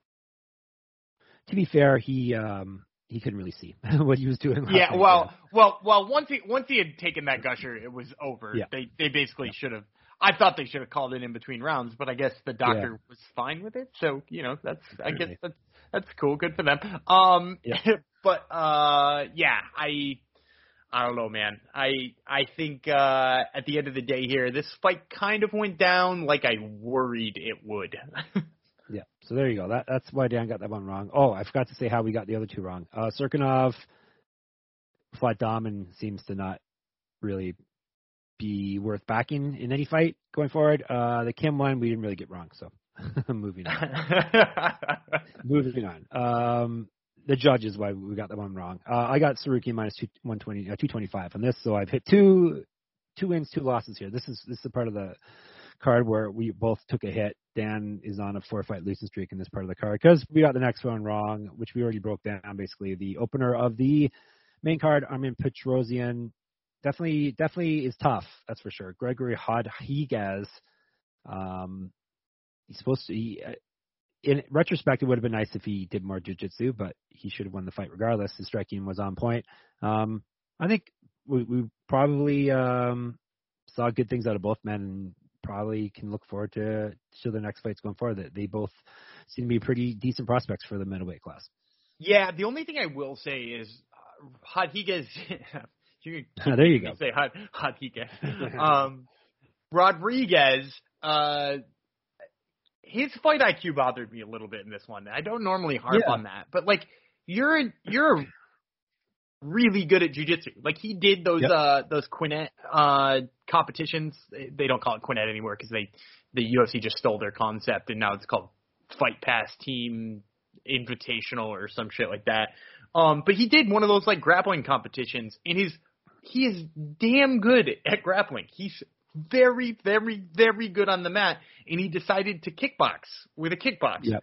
To be fair, he couldn't really see what he was doing. Yeah, well, once he had taken that gusher, it was over. Yeah. They basically should have. I thought they should have called it in between rounds, but I guess the doctor was fine with it. So that's cool. Good for them. But I don't know, man. I think at the end of the day here, this fight kind of went down like I worried it would. Yeah, so there you go. That's why Dan got that one wrong. Oh, I forgot to say how we got the other two wrong. Cirkunov, flat Dahmen seems to not really be worth backing in any fight going forward. The Kim one, we didn't really get wrong, so moving on. Moving on. The judge is why we got that one wrong. I got Tsarukyan minus 225 on this, so I've hit two wins, 2 losses here. This is a part of the card where we both took a hit. Dan is on a 4-fight losing streak in this part of the card because we got the next one wrong, which we already broke down. Basically, the opener of the main card, Armin Petrosian, definitely is tough. That's for sure. Gregory Rodriguez, he's supposed to. In retrospect, it would have been nice if he did more jiu-jitsu, but he should have won the fight regardless. His striking was on point. I think we probably saw good things out of both men, and probably can look forward to the next fights going forward. They both seem to be pretty decent prospects for the middleweight class. Yeah, the only thing I will say is Rodriguez. There you go. Say Rodriguez. Rodriguez. His fight IQ bothered me a little bit in this one. I don't normally harp on that, but like you're really good at jiu-jitsu. Like he did those Quinet competitions. They don't call it Quinet anymore because the UFC just stole their concept and now it's called Fight Pass Team Invitational or some shit like that. But he did one of those like grappling competitions, and he is damn good at grappling. He's very, very, very good on the mat, and he decided to kickbox with a kickboxer.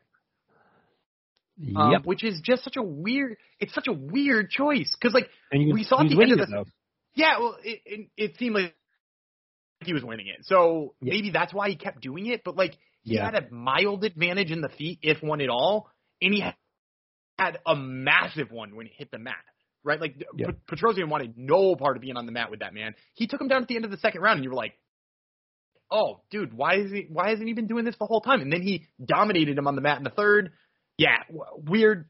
Yep. Which is just such a weird choice. Cause like we saw at the end of the, well, it seemed like he was winning it. So maybe that's why he kept doing it, but like he had a mild advantage in the feet, if one at all. And he had a massive one when he hit the mat. Right? Like, Petrosian wanted no part of being on the mat with that man. He took him down at the end of the second round, and you were like, oh, dude, why hasn't he been doing this the whole time? And then he dominated him on the mat in the third. Yeah, weird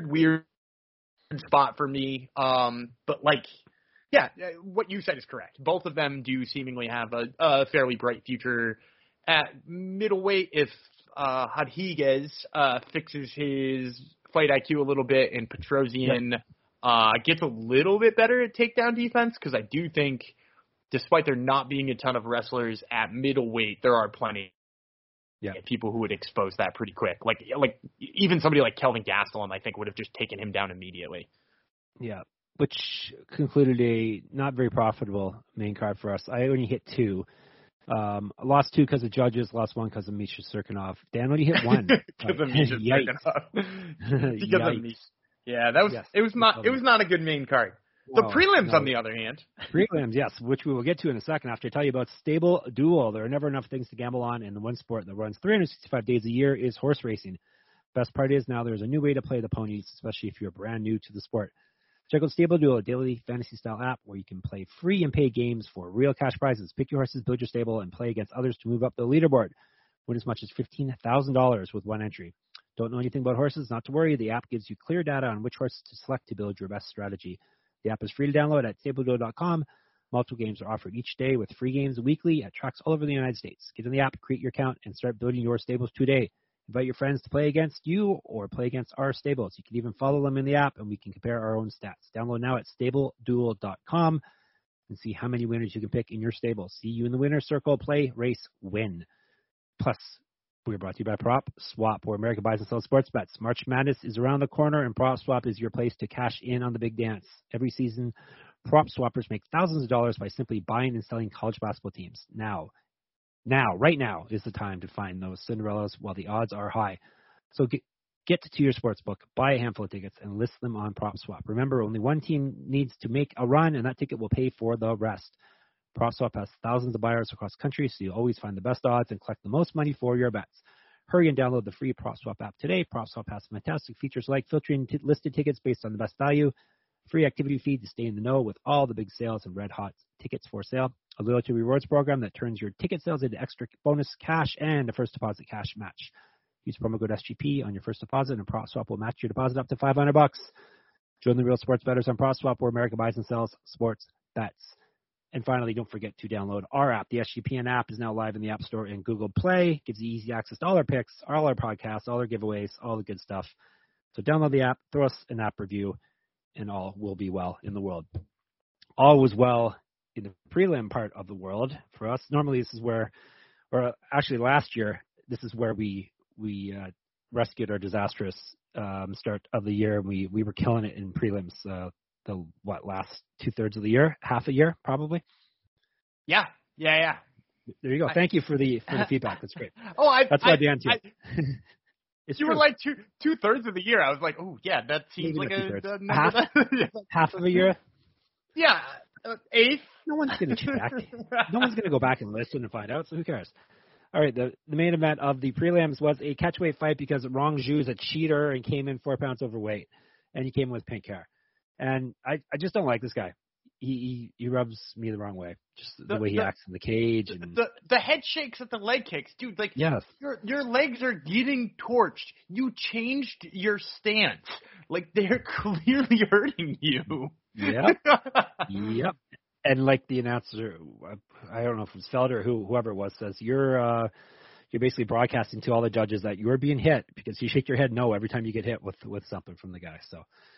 spot for me. But, like, yeah, what you said is correct. Both of them do seemingly have a fairly bright future at middleweight if Rodriguez fixes his fight IQ a little bit and Petrosian gets a little bit better at takedown defense, because I do think, despite there not being a ton of wrestlers at middleweight, there are plenty of people who would expose that pretty quick. Like even somebody like Kelvin Gastelum, I think, would have just taken him down immediately. Yeah, which concluded a not very profitable main card for us. I only hit 2. Lost 2 because of judges, lost 1 because of Misha Cirkunov. Dan only hit 1. Because of Misha Cirkunov. Because of Misha. Yeah, that was it was not a good main card. The prelims, on the other hand. Prelims, yes, which we will get to in a second after I tell you about Stable Duel. There are never enough things to gamble on, and the one sport that runs 365 days a year is horse racing. Best part is now there's a new way to play the ponies, especially if you're brand new to the sport. Check out Stable Duel, a daily fantasy-style app where you can play free and pay games for real cash prizes. Pick your horses, build your stable, and play against others to move up the leaderboard. Win as much as $15,000 with one entry. Don't know anything about horses? Not to worry. The app gives you clear data on which horse to select to build your best strategy. The app is free to download at StableDuel.com. Multiple games are offered each day with free games weekly at tracks all over the United States. Get in the app, create your account, and start building your stables today. Invite your friends to play against you or play against our stables. You can even follow them in the app, and we can compare our own stats. Download now at StableDuel.com and see how many winners you can pick in your stable. See you in the winner's circle. Play, race, win. Plus, we're brought to you by Prop Swap, where America buys and sells sports bets. March Madness is around the corner, and Prop Swap is your place to cash in on the big dance. Every season, Prop Swappers make thousands of dollars by simply buying and selling college basketball teams. Right now is the time to find those Cinderellas while the odds are high. So get to your sportsbook, buy a handful of tickets, and list them on Prop Swap. Remember, only one team needs to make a run, and that ticket will pay for the rest. PropSwap has thousands of buyers across the country, so you'll always find the best odds and collect the most money for your bets. Hurry and download the free PropSwap app today. PropSwap has fantastic features like filtering listed tickets based on the best value, free activity feed to stay in the know with all the big sales and red-hot tickets for sale, a loyalty rewards program that turns your ticket sales into extra bonus cash, and a first deposit cash match. Use promo code SGP on your first deposit, and PropSwap will match your deposit up to $500. Join the real sports bettors on PropSwap, where America buys and sells sports bets. And finally, don't forget to download our app. The SGPN app is now live in the App Store and Google Play. Gives you easy access to all our picks, all our podcasts, all our giveaways, all the good stuff. So download the app, throw us an app review, and all will be well in the world. All was well in the prelim part of the world for us. Normally, this is where, or actually last year, this is where we rescued our disastrous start of the year. We were killing it in prelims. Last 2/3 of the year, half a year, probably. Yeah. There you go. Thank you for the feedback. That's great. That's why Dan too. You were like two-thirds of the year. I was like, oh yeah, that seems Maybe like not a half. Half of a year. Yeah, eighth. No one's going to check. No one's going to go back and listen and find out. So who cares? All right, the main event of the prelims was a catchweight fight because Rong Zhu is a cheater and came in 4 pounds overweight, and he came with pink hair. And I just don't like this guy. He rubs me the wrong way. Just the way he acts in the cage. And the head shakes at the leg kicks. Dude, like, yes. Your legs are getting torched. You changed your stance. Like, they're clearly hurting you. Yep. Yep. And like the announcer, I don't know if it was Felder or whoever it was, says, you're basically broadcasting to all the judges that you're being hit because you shake your head no every time you get hit with something from the guy. So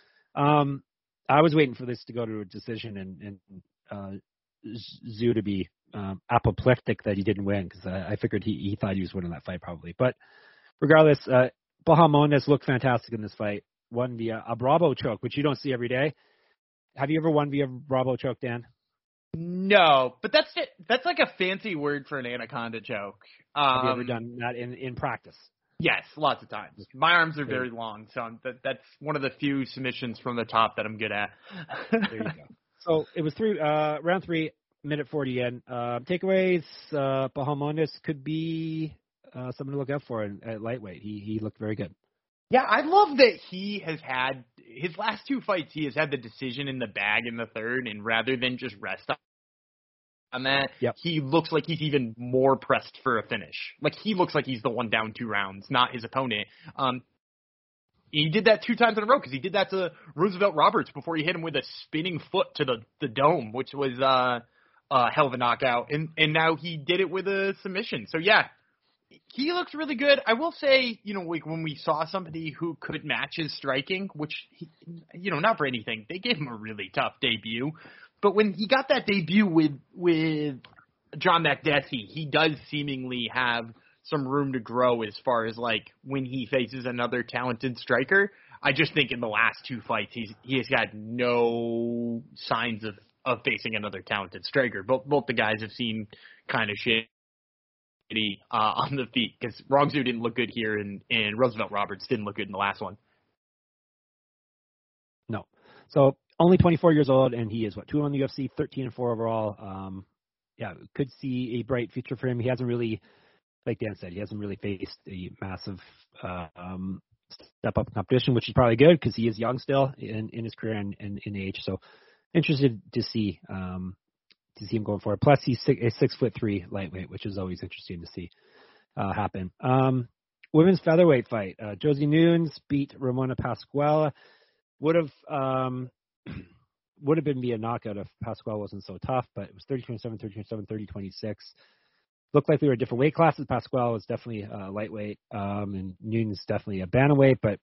I was waiting for this to go to a decision and Zhu to be apoplectic that he didn't win because I figured he thought he was winning that fight probably. But regardless, Bahamondes looked fantastic in this fight. Won via a Bravo choke, which you don't see every day. Have you ever won via Bravo choke, Dan? No, but that's it. That's like a fancy word for an anaconda choke. Have you ever done that in practice? Yes, lots of times. My arms are very long, so that's one of the few submissions from the top that I'm good at. There you go. So it was round 3, minute 40 in. Takeaways, Bahamondes could be something to look out for at lightweight. He looked very good. Yeah, I love that he has had his last 2 fights. He has had the decision in the bag in the third, and rather than just rest on that, He looks like he's even more pressed for a finish. Like he looks like he's the one down 2 rounds, not his opponent. He did that 2 times in a row because he did that to Roosevelt Roberts before he hit him with a spinning foot to the dome, which was a hell of a knockout. And now he did it with a submission. So yeah. He looks really good. I will say, like when we saw somebody who could match his striking, which, not for anything, they gave him a really tough debut. But when he got that debut with John Makdessi, he does seemingly have some room to grow as far as, like, when he faces another talented striker. I just think in the last 2 fights, he has got no signs of facing another talented striker. Both the guys have seen kind of shit. On the feet because Rong Zhu didn't look good here and Roosevelt Roberts didn't look good in the last one. No. So only 24 years old and he is 2 on the UFC, 13-4 overall. Could see a bright future for him. He hasn't really, like Dan said, faced a massive step up in competition, which is probably good because he is young still in his career and in age. So interested to see him going forward. Plus, he's a 6'3" lightweight, which is always interesting to see happen. Women's featherweight fight. Josie Nunes beat Ramona Pascual. Would have been via knockout if Pascual wasn't so tough, but it was 30-27, 30-27, 30-26. Looked like they were different weight classes. Pascual was definitely lightweight, and Nunes definitely a bantamweight. But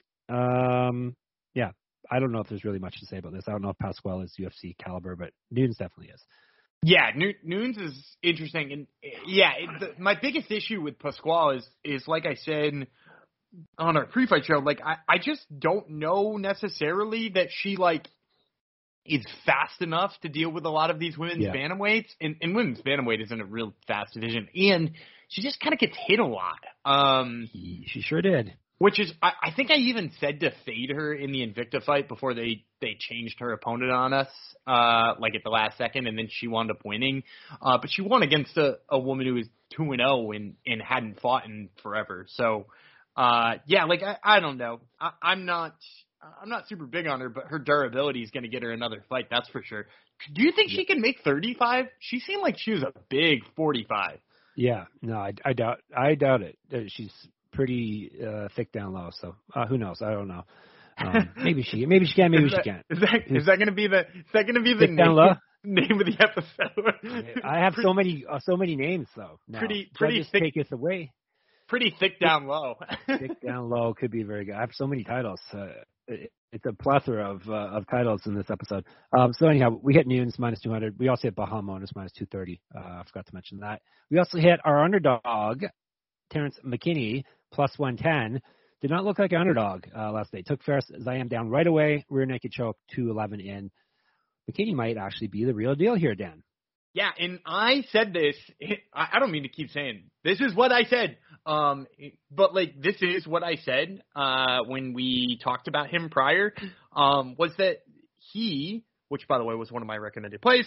I don't know if there's really much to say about this. I don't know if Pascual is UFC caliber, but Nunes definitely is. Yeah, Nunes is interesting, and my biggest issue with Pascual is like I said on our pre-fight show, like I just don't know necessarily that she like is fast enough to deal with a lot of these women's bantamweights, and women's bantamweight isn't a real fast division, and she just kind of gets hit a lot. She sure did. Which is, I think I even said to fade her in the Invicta fight before they changed her opponent on us, like at the last second, and then she wound up winning. But she won against a woman who was 2-0 and hadn't fought in forever. So, I don't know. I'm not super big on her, but her durability is going to get her another fight, that's for sure. Do you think she can make 35? She seemed like she was a big 45. Yeah, no, I doubt it. She's pretty thick down low, so who knows? I don't know. Maybe she can, maybe she can't. Is that going to be the name of the episode? I have so many names though. Now. Pretty thick. Take us away. Pretty thick down low. Thick down low could be very good. I have so many titles. It's a plethora of titles in this episode. So anyhow, we hit Nunes -200. We also hit Bahamondes -230. I forgot to mention that. We also hit our underdog, Terrence McKinney, +110. Did not look like an underdog last night. Took Faris Ziam down right away. Rear naked choke, 2-11 in. McKinney might actually be the real deal here, Dan. Yeah, and I said this. I don't mean to keep saying this is what I said. But like this is what I said when we talked about him prior. Was that he, which by the way was one of my recommended plays.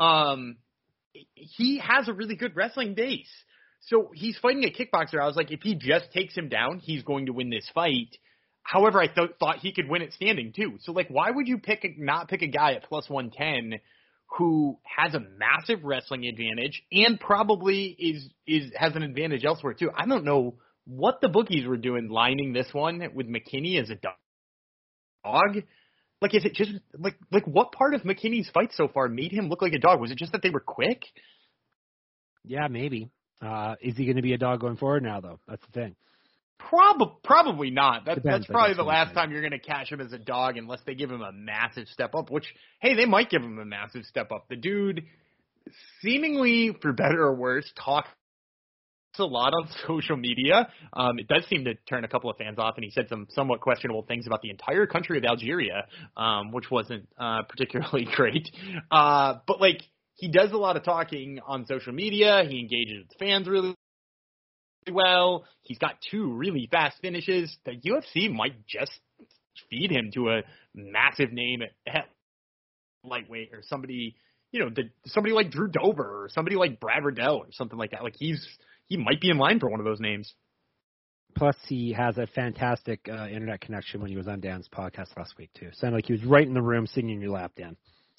He has a really good wrestling base. So he's fighting a kickboxer. I was like, if he just takes him down, he's going to win this fight. However, I thought he could win it standing too. So like, why would you not pick a guy at plus 110 who has a massive wrestling advantage and probably has an advantage elsewhere too? I don't know what the bookies were doing lining this one with McKinney as a dog. Like, is it just like what part of McKinney's fight so far made him look like a dog? Was it just that they were quick? Yeah, maybe. Is he going to be a dog going forward now, though? That's the thing. Probably not. That's probably the last time you're going to cash him as a dog unless they give him a massive step up, which, hey, they might give him a massive step up. The dude, seemingly, for better or worse, talks a lot on social media. It does seem to turn a couple of fans off, and he said some somewhat questionable things about the entire country of Algeria, which wasn't particularly great. But, like, he does a lot of talking on social media. He engages with fans really well. He's got 2 really fast finishes. The UFC might just feed him to a massive name at lightweight or somebody, somebody like Drew Dober or somebody like Brad Riddell or something like that. Like he might be in line for one of those names. Plus, he has a fantastic internet connection when he was on Dan's podcast last week too. Sounded like he was right in the room singing in your lap, Dan.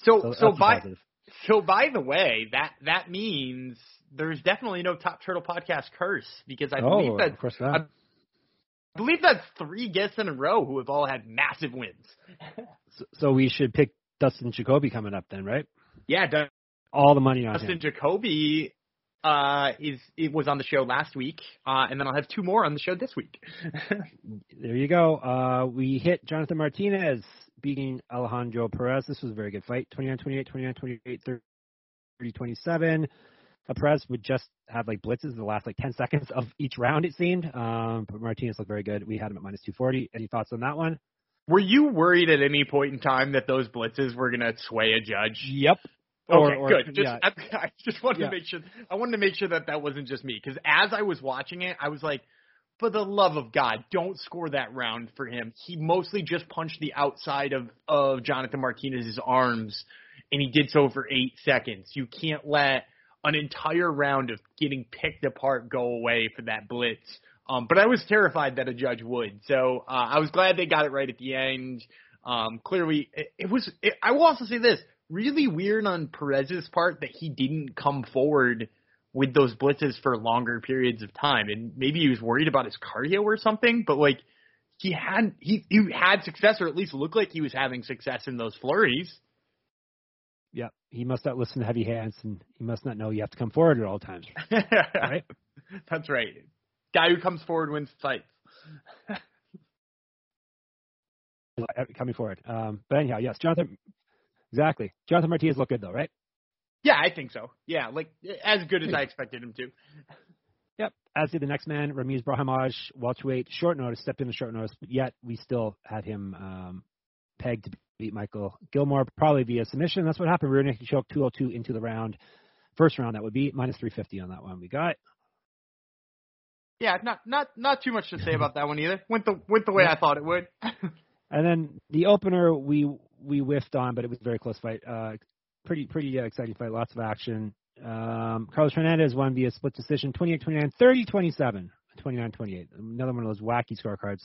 So by the way, that means there's definitely no Top Turtle Podcast curse because I believe that's 3 guests in a row who have all had massive wins. So we should pick Dustin Jacoby coming up then, right? Yeah, all the money on Dustin him. Jacoby was on the show last week, and then I'll have 2 more on the show this week. There you go. We hit Jonathan Martinez beating Alejandro Perez. This was a very good fight. 29-28, 29-28, 30-27. Perez would just have like blitzes the last like 10 seconds of each round, it seemed. But Martinez looked very good. We had him at minus 240. Any thoughts on that one? Were you worried at any point in time that those blitzes were going to sway a judge? Yep. Okay, good. I just wanted to make sure. I wanted to make sure that wasn't just me, because as I was watching it, I was like, for the love of God, don't score that round for him. He mostly just punched the outside of Jonathan Martinez's arms, and he did so for 8 seconds. You can't let an entire round of getting picked apart go away for that blitz. But I was terrified that a judge would. So I was glad they got it right at the end. Clearly, I will also say this. Really weird on Perez's part that he didn't come forward with those blitzes for longer periods of time. And maybe he was worried about his cardio or something, but like he had success, or at least looked like he was having success in those flurries. Yeah, he must not listen to heavy hands, and he must not know you have to come forward at all times. Right? That's right. Guy who comes forward wins fights. Coming forward. But anyhow, yes, Jonathan. Exactly. Jonathan Martinez looked good, though, right? Yeah, I think so. Yeah, like as good as I expected him to. Yep. As did the next man, Ramiz Brahimaj, welterweight, short notice, stepped in the short notice, but yet we still had him pegged to beat Michael Gilmore, probably via submission. That's what happened. Rear naked choke, 202 into the round. First round, that would be minus 350 on that one. We got. Yeah, not too much to say about that one either. Went the way I thought it would. And then the opener we whiffed on, but it was a very close fight. Pretty exciting fight. Lots of action. Carlos Hernandez won via split decision, 28-29, 30-27, 29-28. Another one of those wacky scorecards.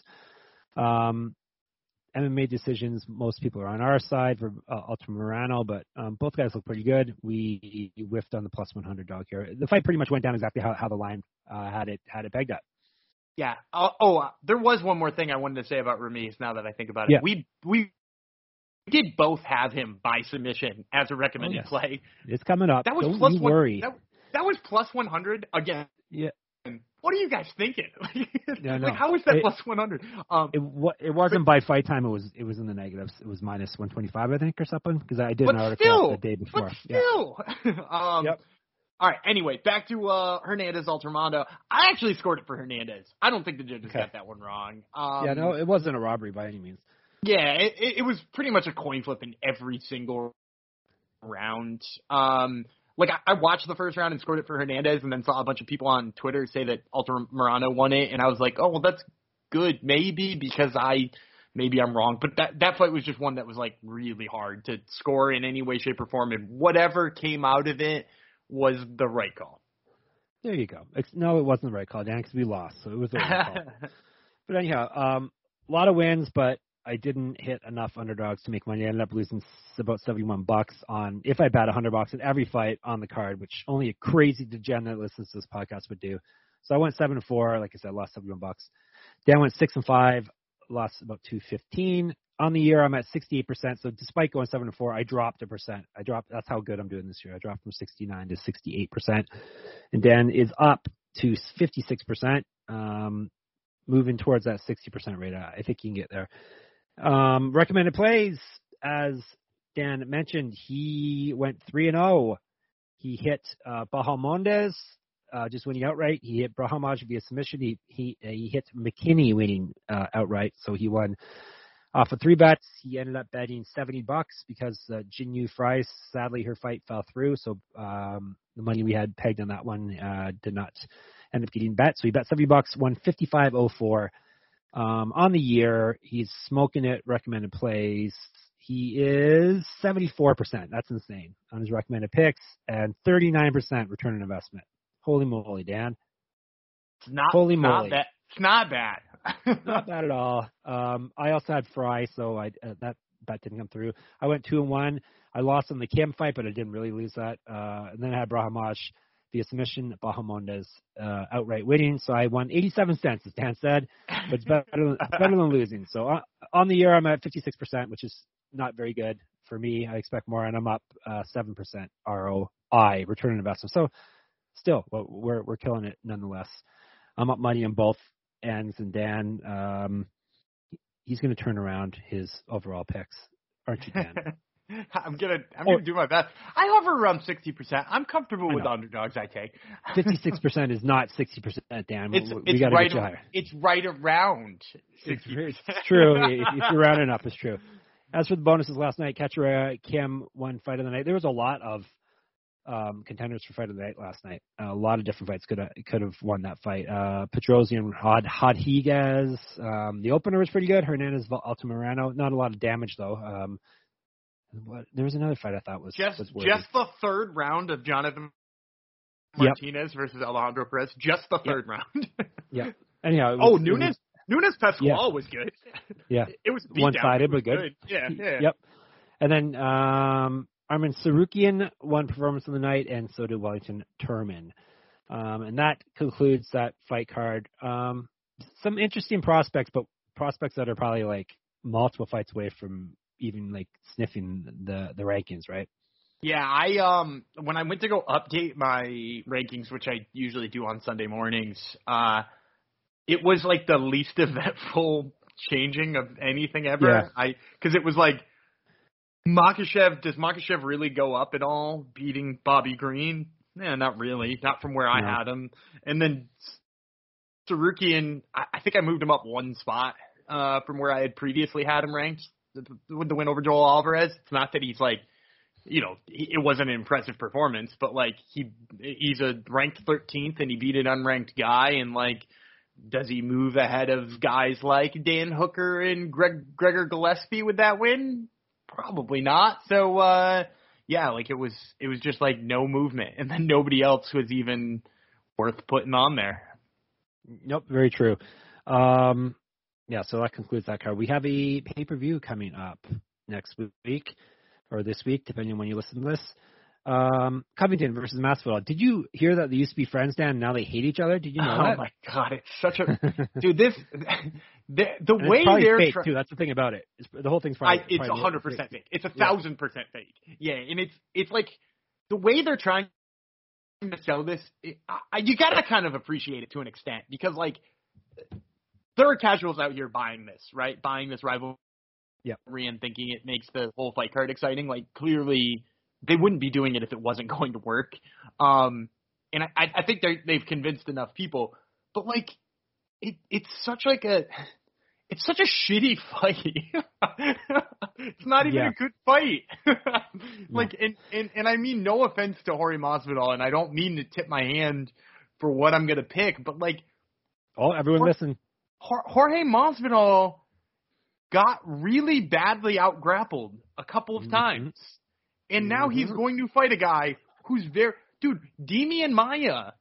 MMA decisions, most people are on our side for Ultra Morano, but both guys look pretty good. We whiffed on the plus 100 dog here. The fight pretty much went down exactly how the line had it pegged up. Yeah. There was one more thing I wanted to say about Ramiz now that I think about it. Yeah. We did both have him by submission as a recommended play. It's coming up. That was Don't plus you worry. That was plus 100 again. Yeah. What are you guys thinking? Yeah, no. Like, how is that plus 100? It wasn't by fight time. It was in the negatives. It was minus 125, I think, or something. Because I did an article the day before. But still. Yep. All right. Anyway, back to Hernandez Ultramando. I actually scored it for Hernandez. I don't think the judges got that one wrong. No, it wasn't a robbery by any means. Yeah, it was pretty much a coin flip in every single round. like I watched the first round and scored it for Hernandez, and then saw a bunch of people on Twitter say that Altamirano won it, and I was like, oh well, that's good, maybe because maybe I'm wrong, but that fight was just one that was like really hard to score in any way, shape, or form, and whatever came out of it was the right call. There you go. No, it wasn't the right call, Dan, because we lost, so it was the right call. But anyhow, a lot of wins, but I didn't hit enough underdogs to make money. I ended up losing about $71 on if I bet $100 in every fight on the card, which only a crazy degenerate that listens to this podcast would do. So I went 7-4, like I said, lost $71. Dan went 6-5, lost about $215. On the year, I'm at 68%. So despite going 7-4, I dropped 1%. That's how good I'm doing this year. I dropped from 69 to 68%, and Dan is up to 56%. Moving towards that 60% rate. I think you can get there. Recommended plays, as Dan mentioned, he went 3-0. He hit Bahamondes, just winning outright. He hit Brahimaj via submission. He hit McKinney winning outright, so he won off of 3 bets. He ended up betting $70 because Jinyu Fry, sadly, her fight fell through, so the money we had pegged on that one did not end up getting bet. So he bet $70, won $55.04. On the year, he's smoking it. Recommended plays, he is 74%. That's insane on his recommended picks, and 39% return on investment. Holy moly, Dan! It's not bad. It's not bad. Not bad at all. I also had Fry, so that bet didn't come through. I went 2-1. I lost in the Kim fight, but I didn't really lose that. And then I had Brahimaj via submission, Bahamondes outright winning. So I won 87 cents, as Dan said, but it's better than losing. So on the year, I'm at 56%, which is not very good for me. I expect more, and I'm up 7% ROI, return on investment. So still, we're killing it nonetheless. I'm up money on both ends, and Dan, he's going to turn around his overall picks, aren't you, Dan? I'm gonna do my best. I hover around 60%. I'm comfortable with underdogs I take. 56% is not 60%, Dan. We got to get you higher. It's right around 60%. It's true. If you're rounding up, it's true. As for the bonuses last night, Cachoeira, Kim won fight of the night. There was a lot of contenders for fight of the night last night. A lot of different fights could have won that fight. Petrosian, Rodriguez. The opener was pretty good. Hernandez, Altamirano. Not a lot of damage though. There was another fight I thought was just worthy. The third round of Jonathan Martinez versus Alejandro Perez. Just the third round. Yeah. Anyhow. Nunes Pascual was good. Yeah. It was one-sided, but good. Yeah. Yep. And then Arman Tsarukyan won performance of the night, and so did Wellington Turman. And that concludes that fight card. Some interesting prospects, but prospects that are probably like multiple fights away from even like sniffing the rankings, right? Yeah, I when I went to go update my rankings, which I usually do on Sunday mornings, it was like the least eventful changing of anything ever. Yeah. Because it was like does Makhachev really go up at all, beating Bobby Green? Yeah, not really. Not from where I had him. And then Tsarukyan, I think I moved him up one spot from where I had previously had him ranked with the win over Joel Alvarez. It's not that he's like, it wasn't an impressive performance, but like he's a ranked 13th and he beat an unranked guy, and like, does he move ahead of guys like Dan Hooker and Gregor Gillespie with that win? Probably not. So like it was just like no movement, and then nobody else was even worth putting on there. Nope, very true. Yeah, so that concludes that card. We have a pay-per-view coming up next week, or this week, depending on when you listen to this. Covington versus Masvidal. Did you hear that they used to be friends, Dan, and now they hate each other? Did you know that? Oh, my God. It's such a... Dude, the way they're... fake, too. That's the thing about it. The whole thing's probably... It's 100% fake. It's 1,000% fake. Yeah, and it's like the way they're trying to sell this, you got to kind of appreciate it to an extent, because, like, there are casuals out here buying this, right? Buying this rivalry and thinking it makes the whole fight card exciting. Like, clearly, they wouldn't be doing it if it wasn't going to work. And I think they've convinced enough people. But, like, it's such like it's such a shitty fight. It's not even a good fight. Like, and I mean no offense to Jorge Masvidal, and I don't mean to tip my hand for what I'm gonna pick, but like, everyone listen. Jorge Masvidal got really badly out-grappled a couple of times, and now he's going to fight a guy who's Demian Maia,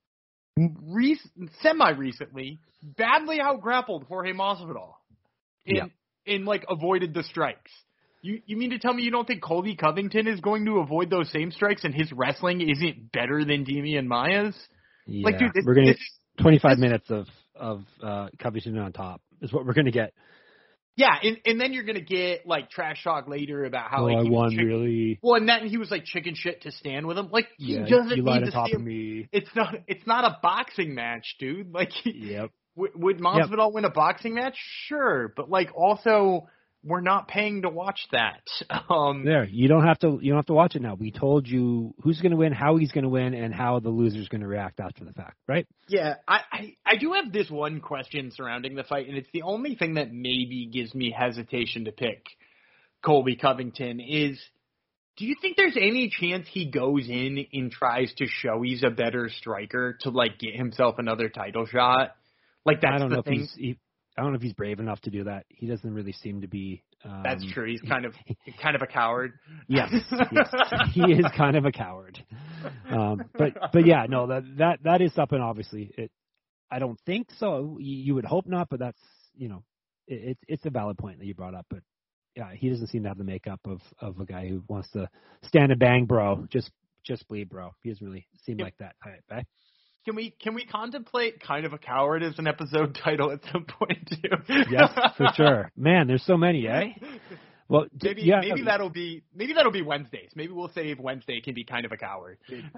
semi-recently, badly out-grappled Jorge Masvidal and like, avoided the strikes. You mean to tell me you don't think Colby Covington is going to avoid those same strikes and his wrestling isn't better than Demian Maia's? Yeah, like, dude, we're going to get 25 minutes of Covington on top is what we're going to get. Yeah, and then you're going to get, like, trash talk later about how, like, I won, really. Well, and then he was, like, chicken shit to stand with him. Like, he doesn't you need lied to on top stand. Of me. It's not a boxing match, dude. Like, Yep. Would Masvidal win a boxing match? Sure, but, like, also, we're not paying to watch that. There, you don't have to watch it now. We told you who's going to win, how he's going to win, and how the loser's going to react after the fact, right? Yeah, I do have this one question surrounding the fight, and it's the only thing that maybe gives me hesitation to pick Colby Covington is, do you think there's any chance he goes in and tries to show he's a better striker to, like, get himself another title shot? Like, that's the thing. I don't know if he's brave enough to do that. He doesn't really seem to be. That's true. He's kind of a coward. Yes, he is kind of a coward. But yeah, no, that is something. Obviously, I don't think so. You would hope not, but that's it's a valid point that you brought up. But yeah, he doesn't seem to have the makeup of a guy who wants to stand and bang, bro. Just bleed, bro. He doesn't really seem like that type, eh? Can we contemplate Kind of a Coward as an episode title at some point too? Yes, for sure. Man, there's so many, eh? Well, maybe that'll be Wednesdays. Maybe we'll save Wednesday can be Kind of a Coward.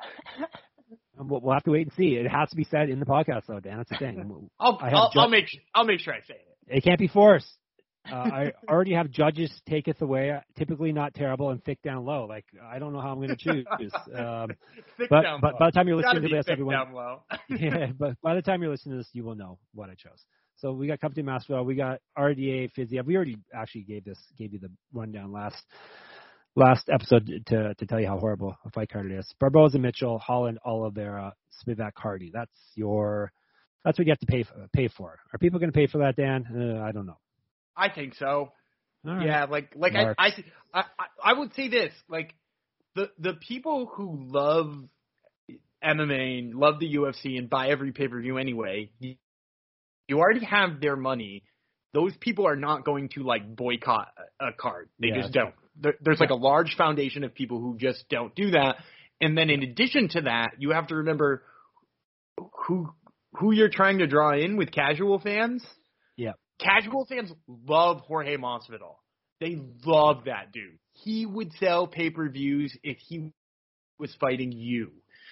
We'll have to wait and see. It has to be said in the podcast, though, Dan. That's the thing. I'll make sure I say it. It can't be forced. I already have judges taketh away, typically not terrible, and thick down low. Like, I don't know how I'm going to choose. But by the time you're listening to this, everyone, but by the time you're listening to this, you will know what I chose. So we got Covington Masvidal, we got RDA Fiziev. We already actually gave you the rundown last episode to tell you how horrible a fight card it is. Barboza, Mitchell, Holland, Oliveira, Spivak, Hardy. That's what you have to pay for. Are people going to pay for that, Dan? I don't know. I think so. Right. Yeah, like I would say this, like, the people who love MMA and love the UFC and buy every pay-per-view anyway, you already have their money. Those people are not going to, like, boycott a card. They just don't. There's like a large foundation of people who just don't do that. And then in addition to that, you have to remember who you're trying to draw in with casual fans. Yeah. Casual fans love Jorge Masvidal. They love that dude. He would sell pay-per-views if he was fighting you.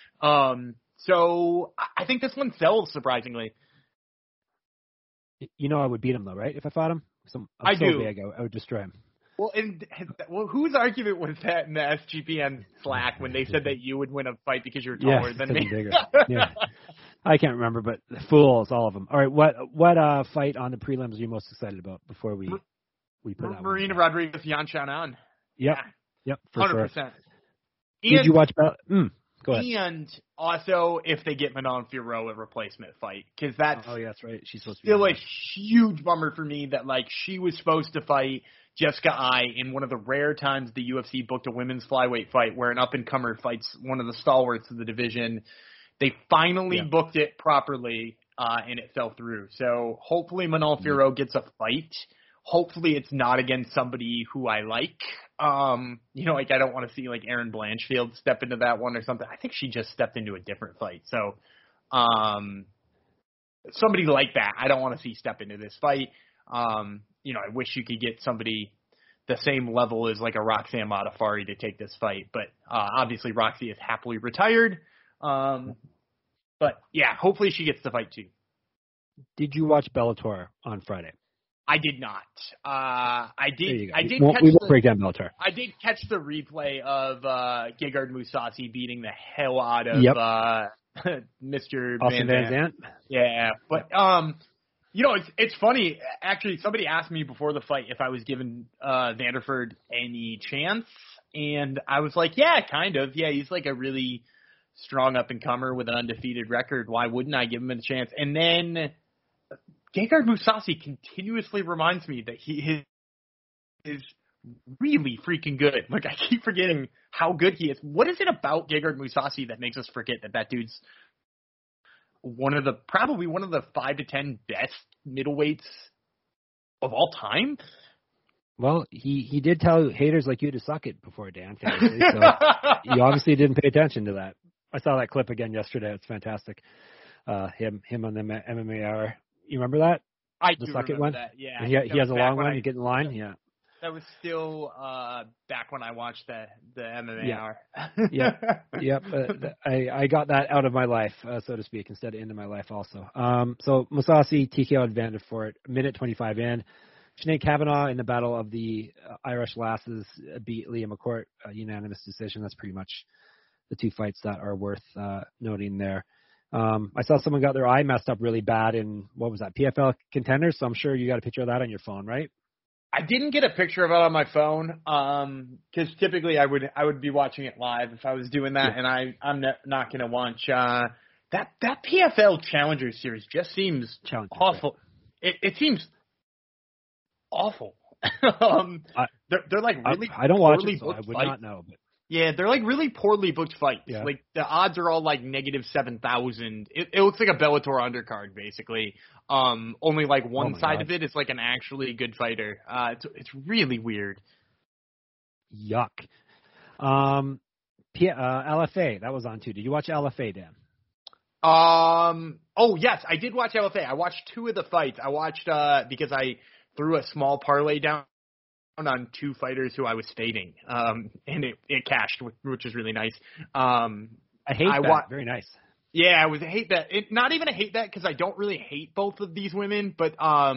So I think this one sells, surprisingly. You know I would beat him, though, right? If I fought him? I do. Big, I would destroy him. Well, whose argument was that in the SGPN Slack when they said that you would win a fight because you're taller than me? Bigger. Yeah. I can't remember, but fools, all of them. All right, what fight on the prelims are you most excited about before we put that Marina Rodriguez, Yan Xiaonan. Yep, for 100%. Sure. Did you watch? Go ahead. And also, if they get Manon Fiorot a replacement fight, because that's that's right. She's supposed to still a huge bummer for me that, like, she was supposed to fight Jessica Ai in one of the rare times the UFC booked a women's flyweight fight where an up-and-comer fights one of the stalwarts of the division. They finally booked it properly, and it fell through. So hopefully Manon Fiorot gets a fight. Hopefully it's not against somebody who I like. Like, I don't want to see, like, Erin Blanchfield step into that one or something. I think she just stepped into a different fight. So somebody like that, I don't want to see step into this fight. I wish you could get somebody the same level as, like, a Roxanne Modafferi to take this fight. But obviously Roxy is happily retired. But yeah, hopefully she gets the fight too. Did you watch Bellator on Friday? I did not. I did. We won't break down Bellator. I did catch the replay of Gegard Mousasi beating the hell out of Mr. Austin Van Zandt. Yeah, but You know, it's funny. Actually, somebody asked me before the fight if I was giving Vanderford any chance, and I was like, yeah, kind of. Yeah, he's like a really strong up-and-comer with an undefeated record. Why wouldn't I give him a chance? And then Gegard Mousasi continuously reminds me that he is really freaking good. Like, I keep forgetting how good he is. What is it about Gegard Mousasi that makes us forget that dude's probably one of the 5 to 10 best middleweights of all time? Well, he did tell haters like you to suck it before, Dan. Famously, so you obviously didn't pay attention to that. I saw that clip again yesterday. It's fantastic. Him on the MMA Hour. You remember that? I the do suck remember it one? that. Yeah, He has a long one. You get in line. Yeah. That was still back when I watched the MMA Hour. Yep. I got that out of my life, so to speak, instead of into my life also. So Mousasi TKO'd Vanderford, minute 25 in. Sinead Kavanagh in the Battle of the Irish Lasses beat Leah McCourt, a unanimous decision. That's pretty much the two fights that are worth noting there. I saw someone got their eye messed up really bad in, what was that, PFL Contenders, so I'm sure you got a picture of that on your phone, right? I didn't get a picture of it on my phone because typically I would be watching it live if I was doing that, and I'm not going to watch that PFL Challenger Series. Just seems awful. Right. It seems awful. They're like really. I don't watch it, so I would not know. But. Yeah, they're like really poorly booked fights. Yeah. Like the odds are all like negative 7,000. It looks like a Bellator undercard basically. Only like one side of it is like an actually good fighter. It's really weird. Yuck. LFA, that was on too. Did you watch LFA, Dan? Oh yes, I did watch LFA. I watched 2 of the fights. I watched because I threw a small parlay down on 2 fighters who I was fading, and it cashed, which is really nice. I hate that. Very nice. Yeah, I hate that. Not even a hate that because I don't really hate both of these women, but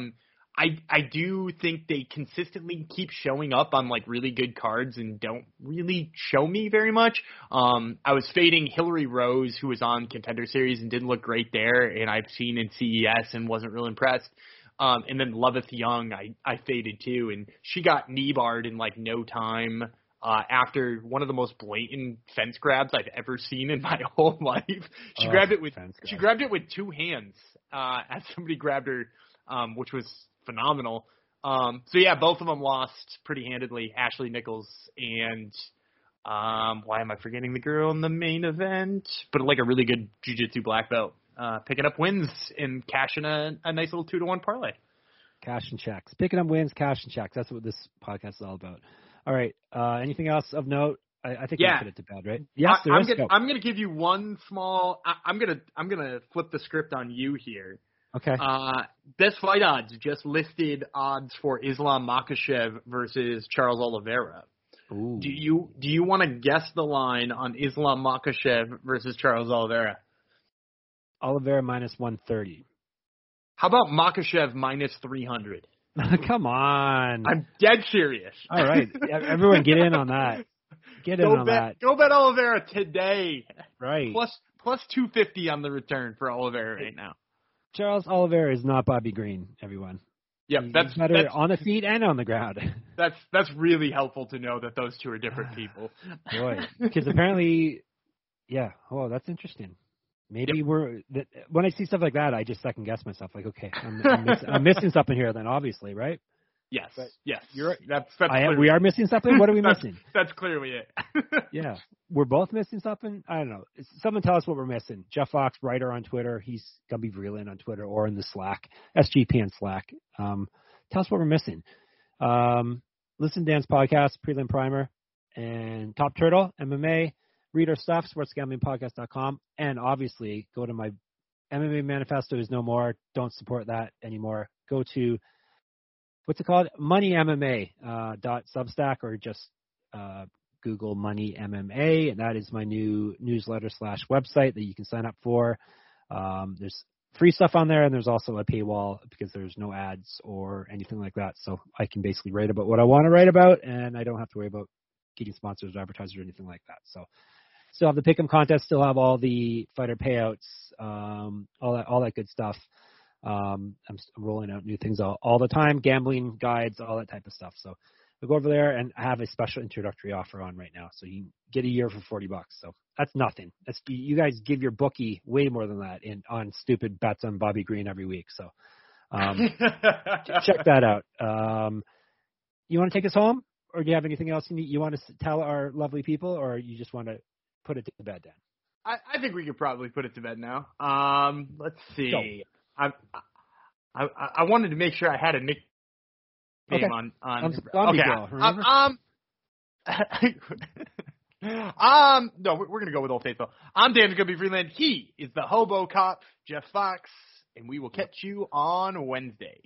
I do think they consistently keep showing up on like really good cards and don't really show me very much. I was fading Hillary Rose, who was on Contender Series and didn't look great there, and I've seen in CES and wasn't real impressed. And then Loveth Young, I faded too, and she got knee barred in like no time after one of the most blatant fence grabs I've ever seen in my whole life. She grabbed it with 2 hands as somebody grabbed her, which was phenomenal. So yeah, both of them lost pretty handedly. Ashley Nichols and why am I forgetting the girl in the main event? But like a really good jiu-jitsu black belt. Picking up wins and cashing a nice little 2-to-1 parlay. Cash and checks. Picking up wins, cash and checks. That's what this podcast is all about. All right. Anything else of note? I think we put it to bed, right? Yes, I'm gonna give you one small. I'm gonna flip the script on you here. Okay. Best fight odds just listed odds for Islam Makhachev versus Charles Oliveira. Ooh. Do you want to guess the line on Islam Makhachev versus Charles Oliveira? Oliveira minus 130. How about Makhachev minus 300? Come on. I'm dead serious. All right. Everyone get in on that. Go bet Oliveira today. Right. Plus 250 on the return for Oliveira right now. Charles Oliveira is not Bobby Green, everyone. Yeah, that's better on the feet and on the ground. That's really helpful to know that those two are different people. Boy, because apparently, yeah. Oh, that's interesting. Maybe when I see stuff like that, I just second guess myself. Like, okay, I'm missing something here. Then obviously, right? Yes. But yes. You're right. That's we are missing something. What are we missing? That's clearly it. Yeah, we're both missing something. I don't know. Someone tell us what we're missing. Jeff Fox, writer on Twitter. He's gonna be reeling on Twitter or in the Slack, SGPN Slack. Tell us what we're missing. Listen to Dan's podcast, Prelim Primer, and Top Turtle MMA. Read our stuff, sportsgamblingpodcast.com, and obviously go to my MMA Manifesto is no more. Don't support that anymore. Go to, what's it called? MoneyMMA.substack, or just Google Money MMA, and that is my new newsletter / website that you can sign up for. There's free stuff on there, and there's also a paywall because there's no ads or anything like that. So I can basically write about what I want to write about, and I don't have to worry about getting sponsors, advertisers, or anything like that. So still have the pick'em contest, still have all the fighter payouts, all that good stuff. I'm rolling out new things all the time, gambling guides, all that type of stuff. So we'll go over there and have a special introductory offer on right now. So you get a year for $40. So that's nothing. You guys give your bookie way more than that on stupid bets on Bobby Green every week. So check that out. You want to take us home, or do you have anything else you want to tell our lovely people, or you just want to put it to bed, Dan? I think we could probably put it to bed now. Let's see. Go. I wanted to make sure I had a nickname on Zombie Girl, remember? No, we're gonna go with Old Faithful. I'm Dan Jacoby Freeland. He is the Hobo Cop, Jeff Fox, and we will catch you on Wednesday.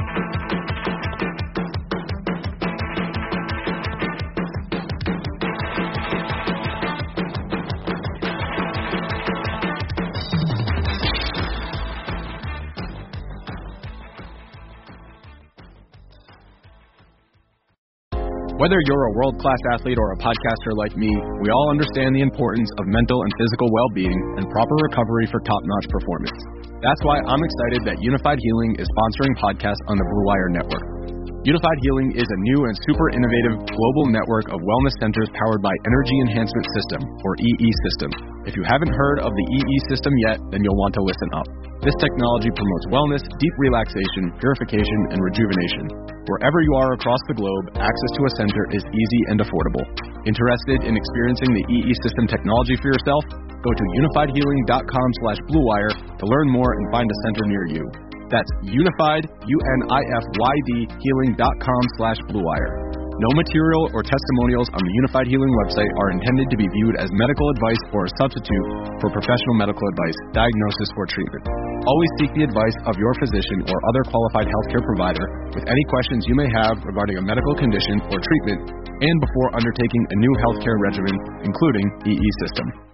Whether you're a world-class athlete or a podcaster like me, we all understand the importance of mental and physical well-being and proper recovery for top-notch performance. That's why I'm excited that Unified Healing is sponsoring podcasts on the Blue Wire Network. Unified Healing is a new and super innovative global network of wellness centers powered by Energy Enhancement System, or EE System. If you haven't heard of the EE System yet, then you'll want to listen up. This technology promotes wellness, deep relaxation, purification, and rejuvenation. Wherever you are across the globe, access to a center is easy and affordable. Interested in experiencing the EE System technology for yourself? Go to unifiedhealing.com/bluewire to learn more and find a center near you. That's unified, UNIFYD, healing.com/bluewire. No material or testimonials on the Unified Healing website are intended to be viewed as medical advice or a substitute for professional medical advice, diagnosis, or treatment. Always seek the advice of your physician or other qualified healthcare provider with any questions you may have regarding a medical condition or treatment and before undertaking a new healthcare regimen, including EE System.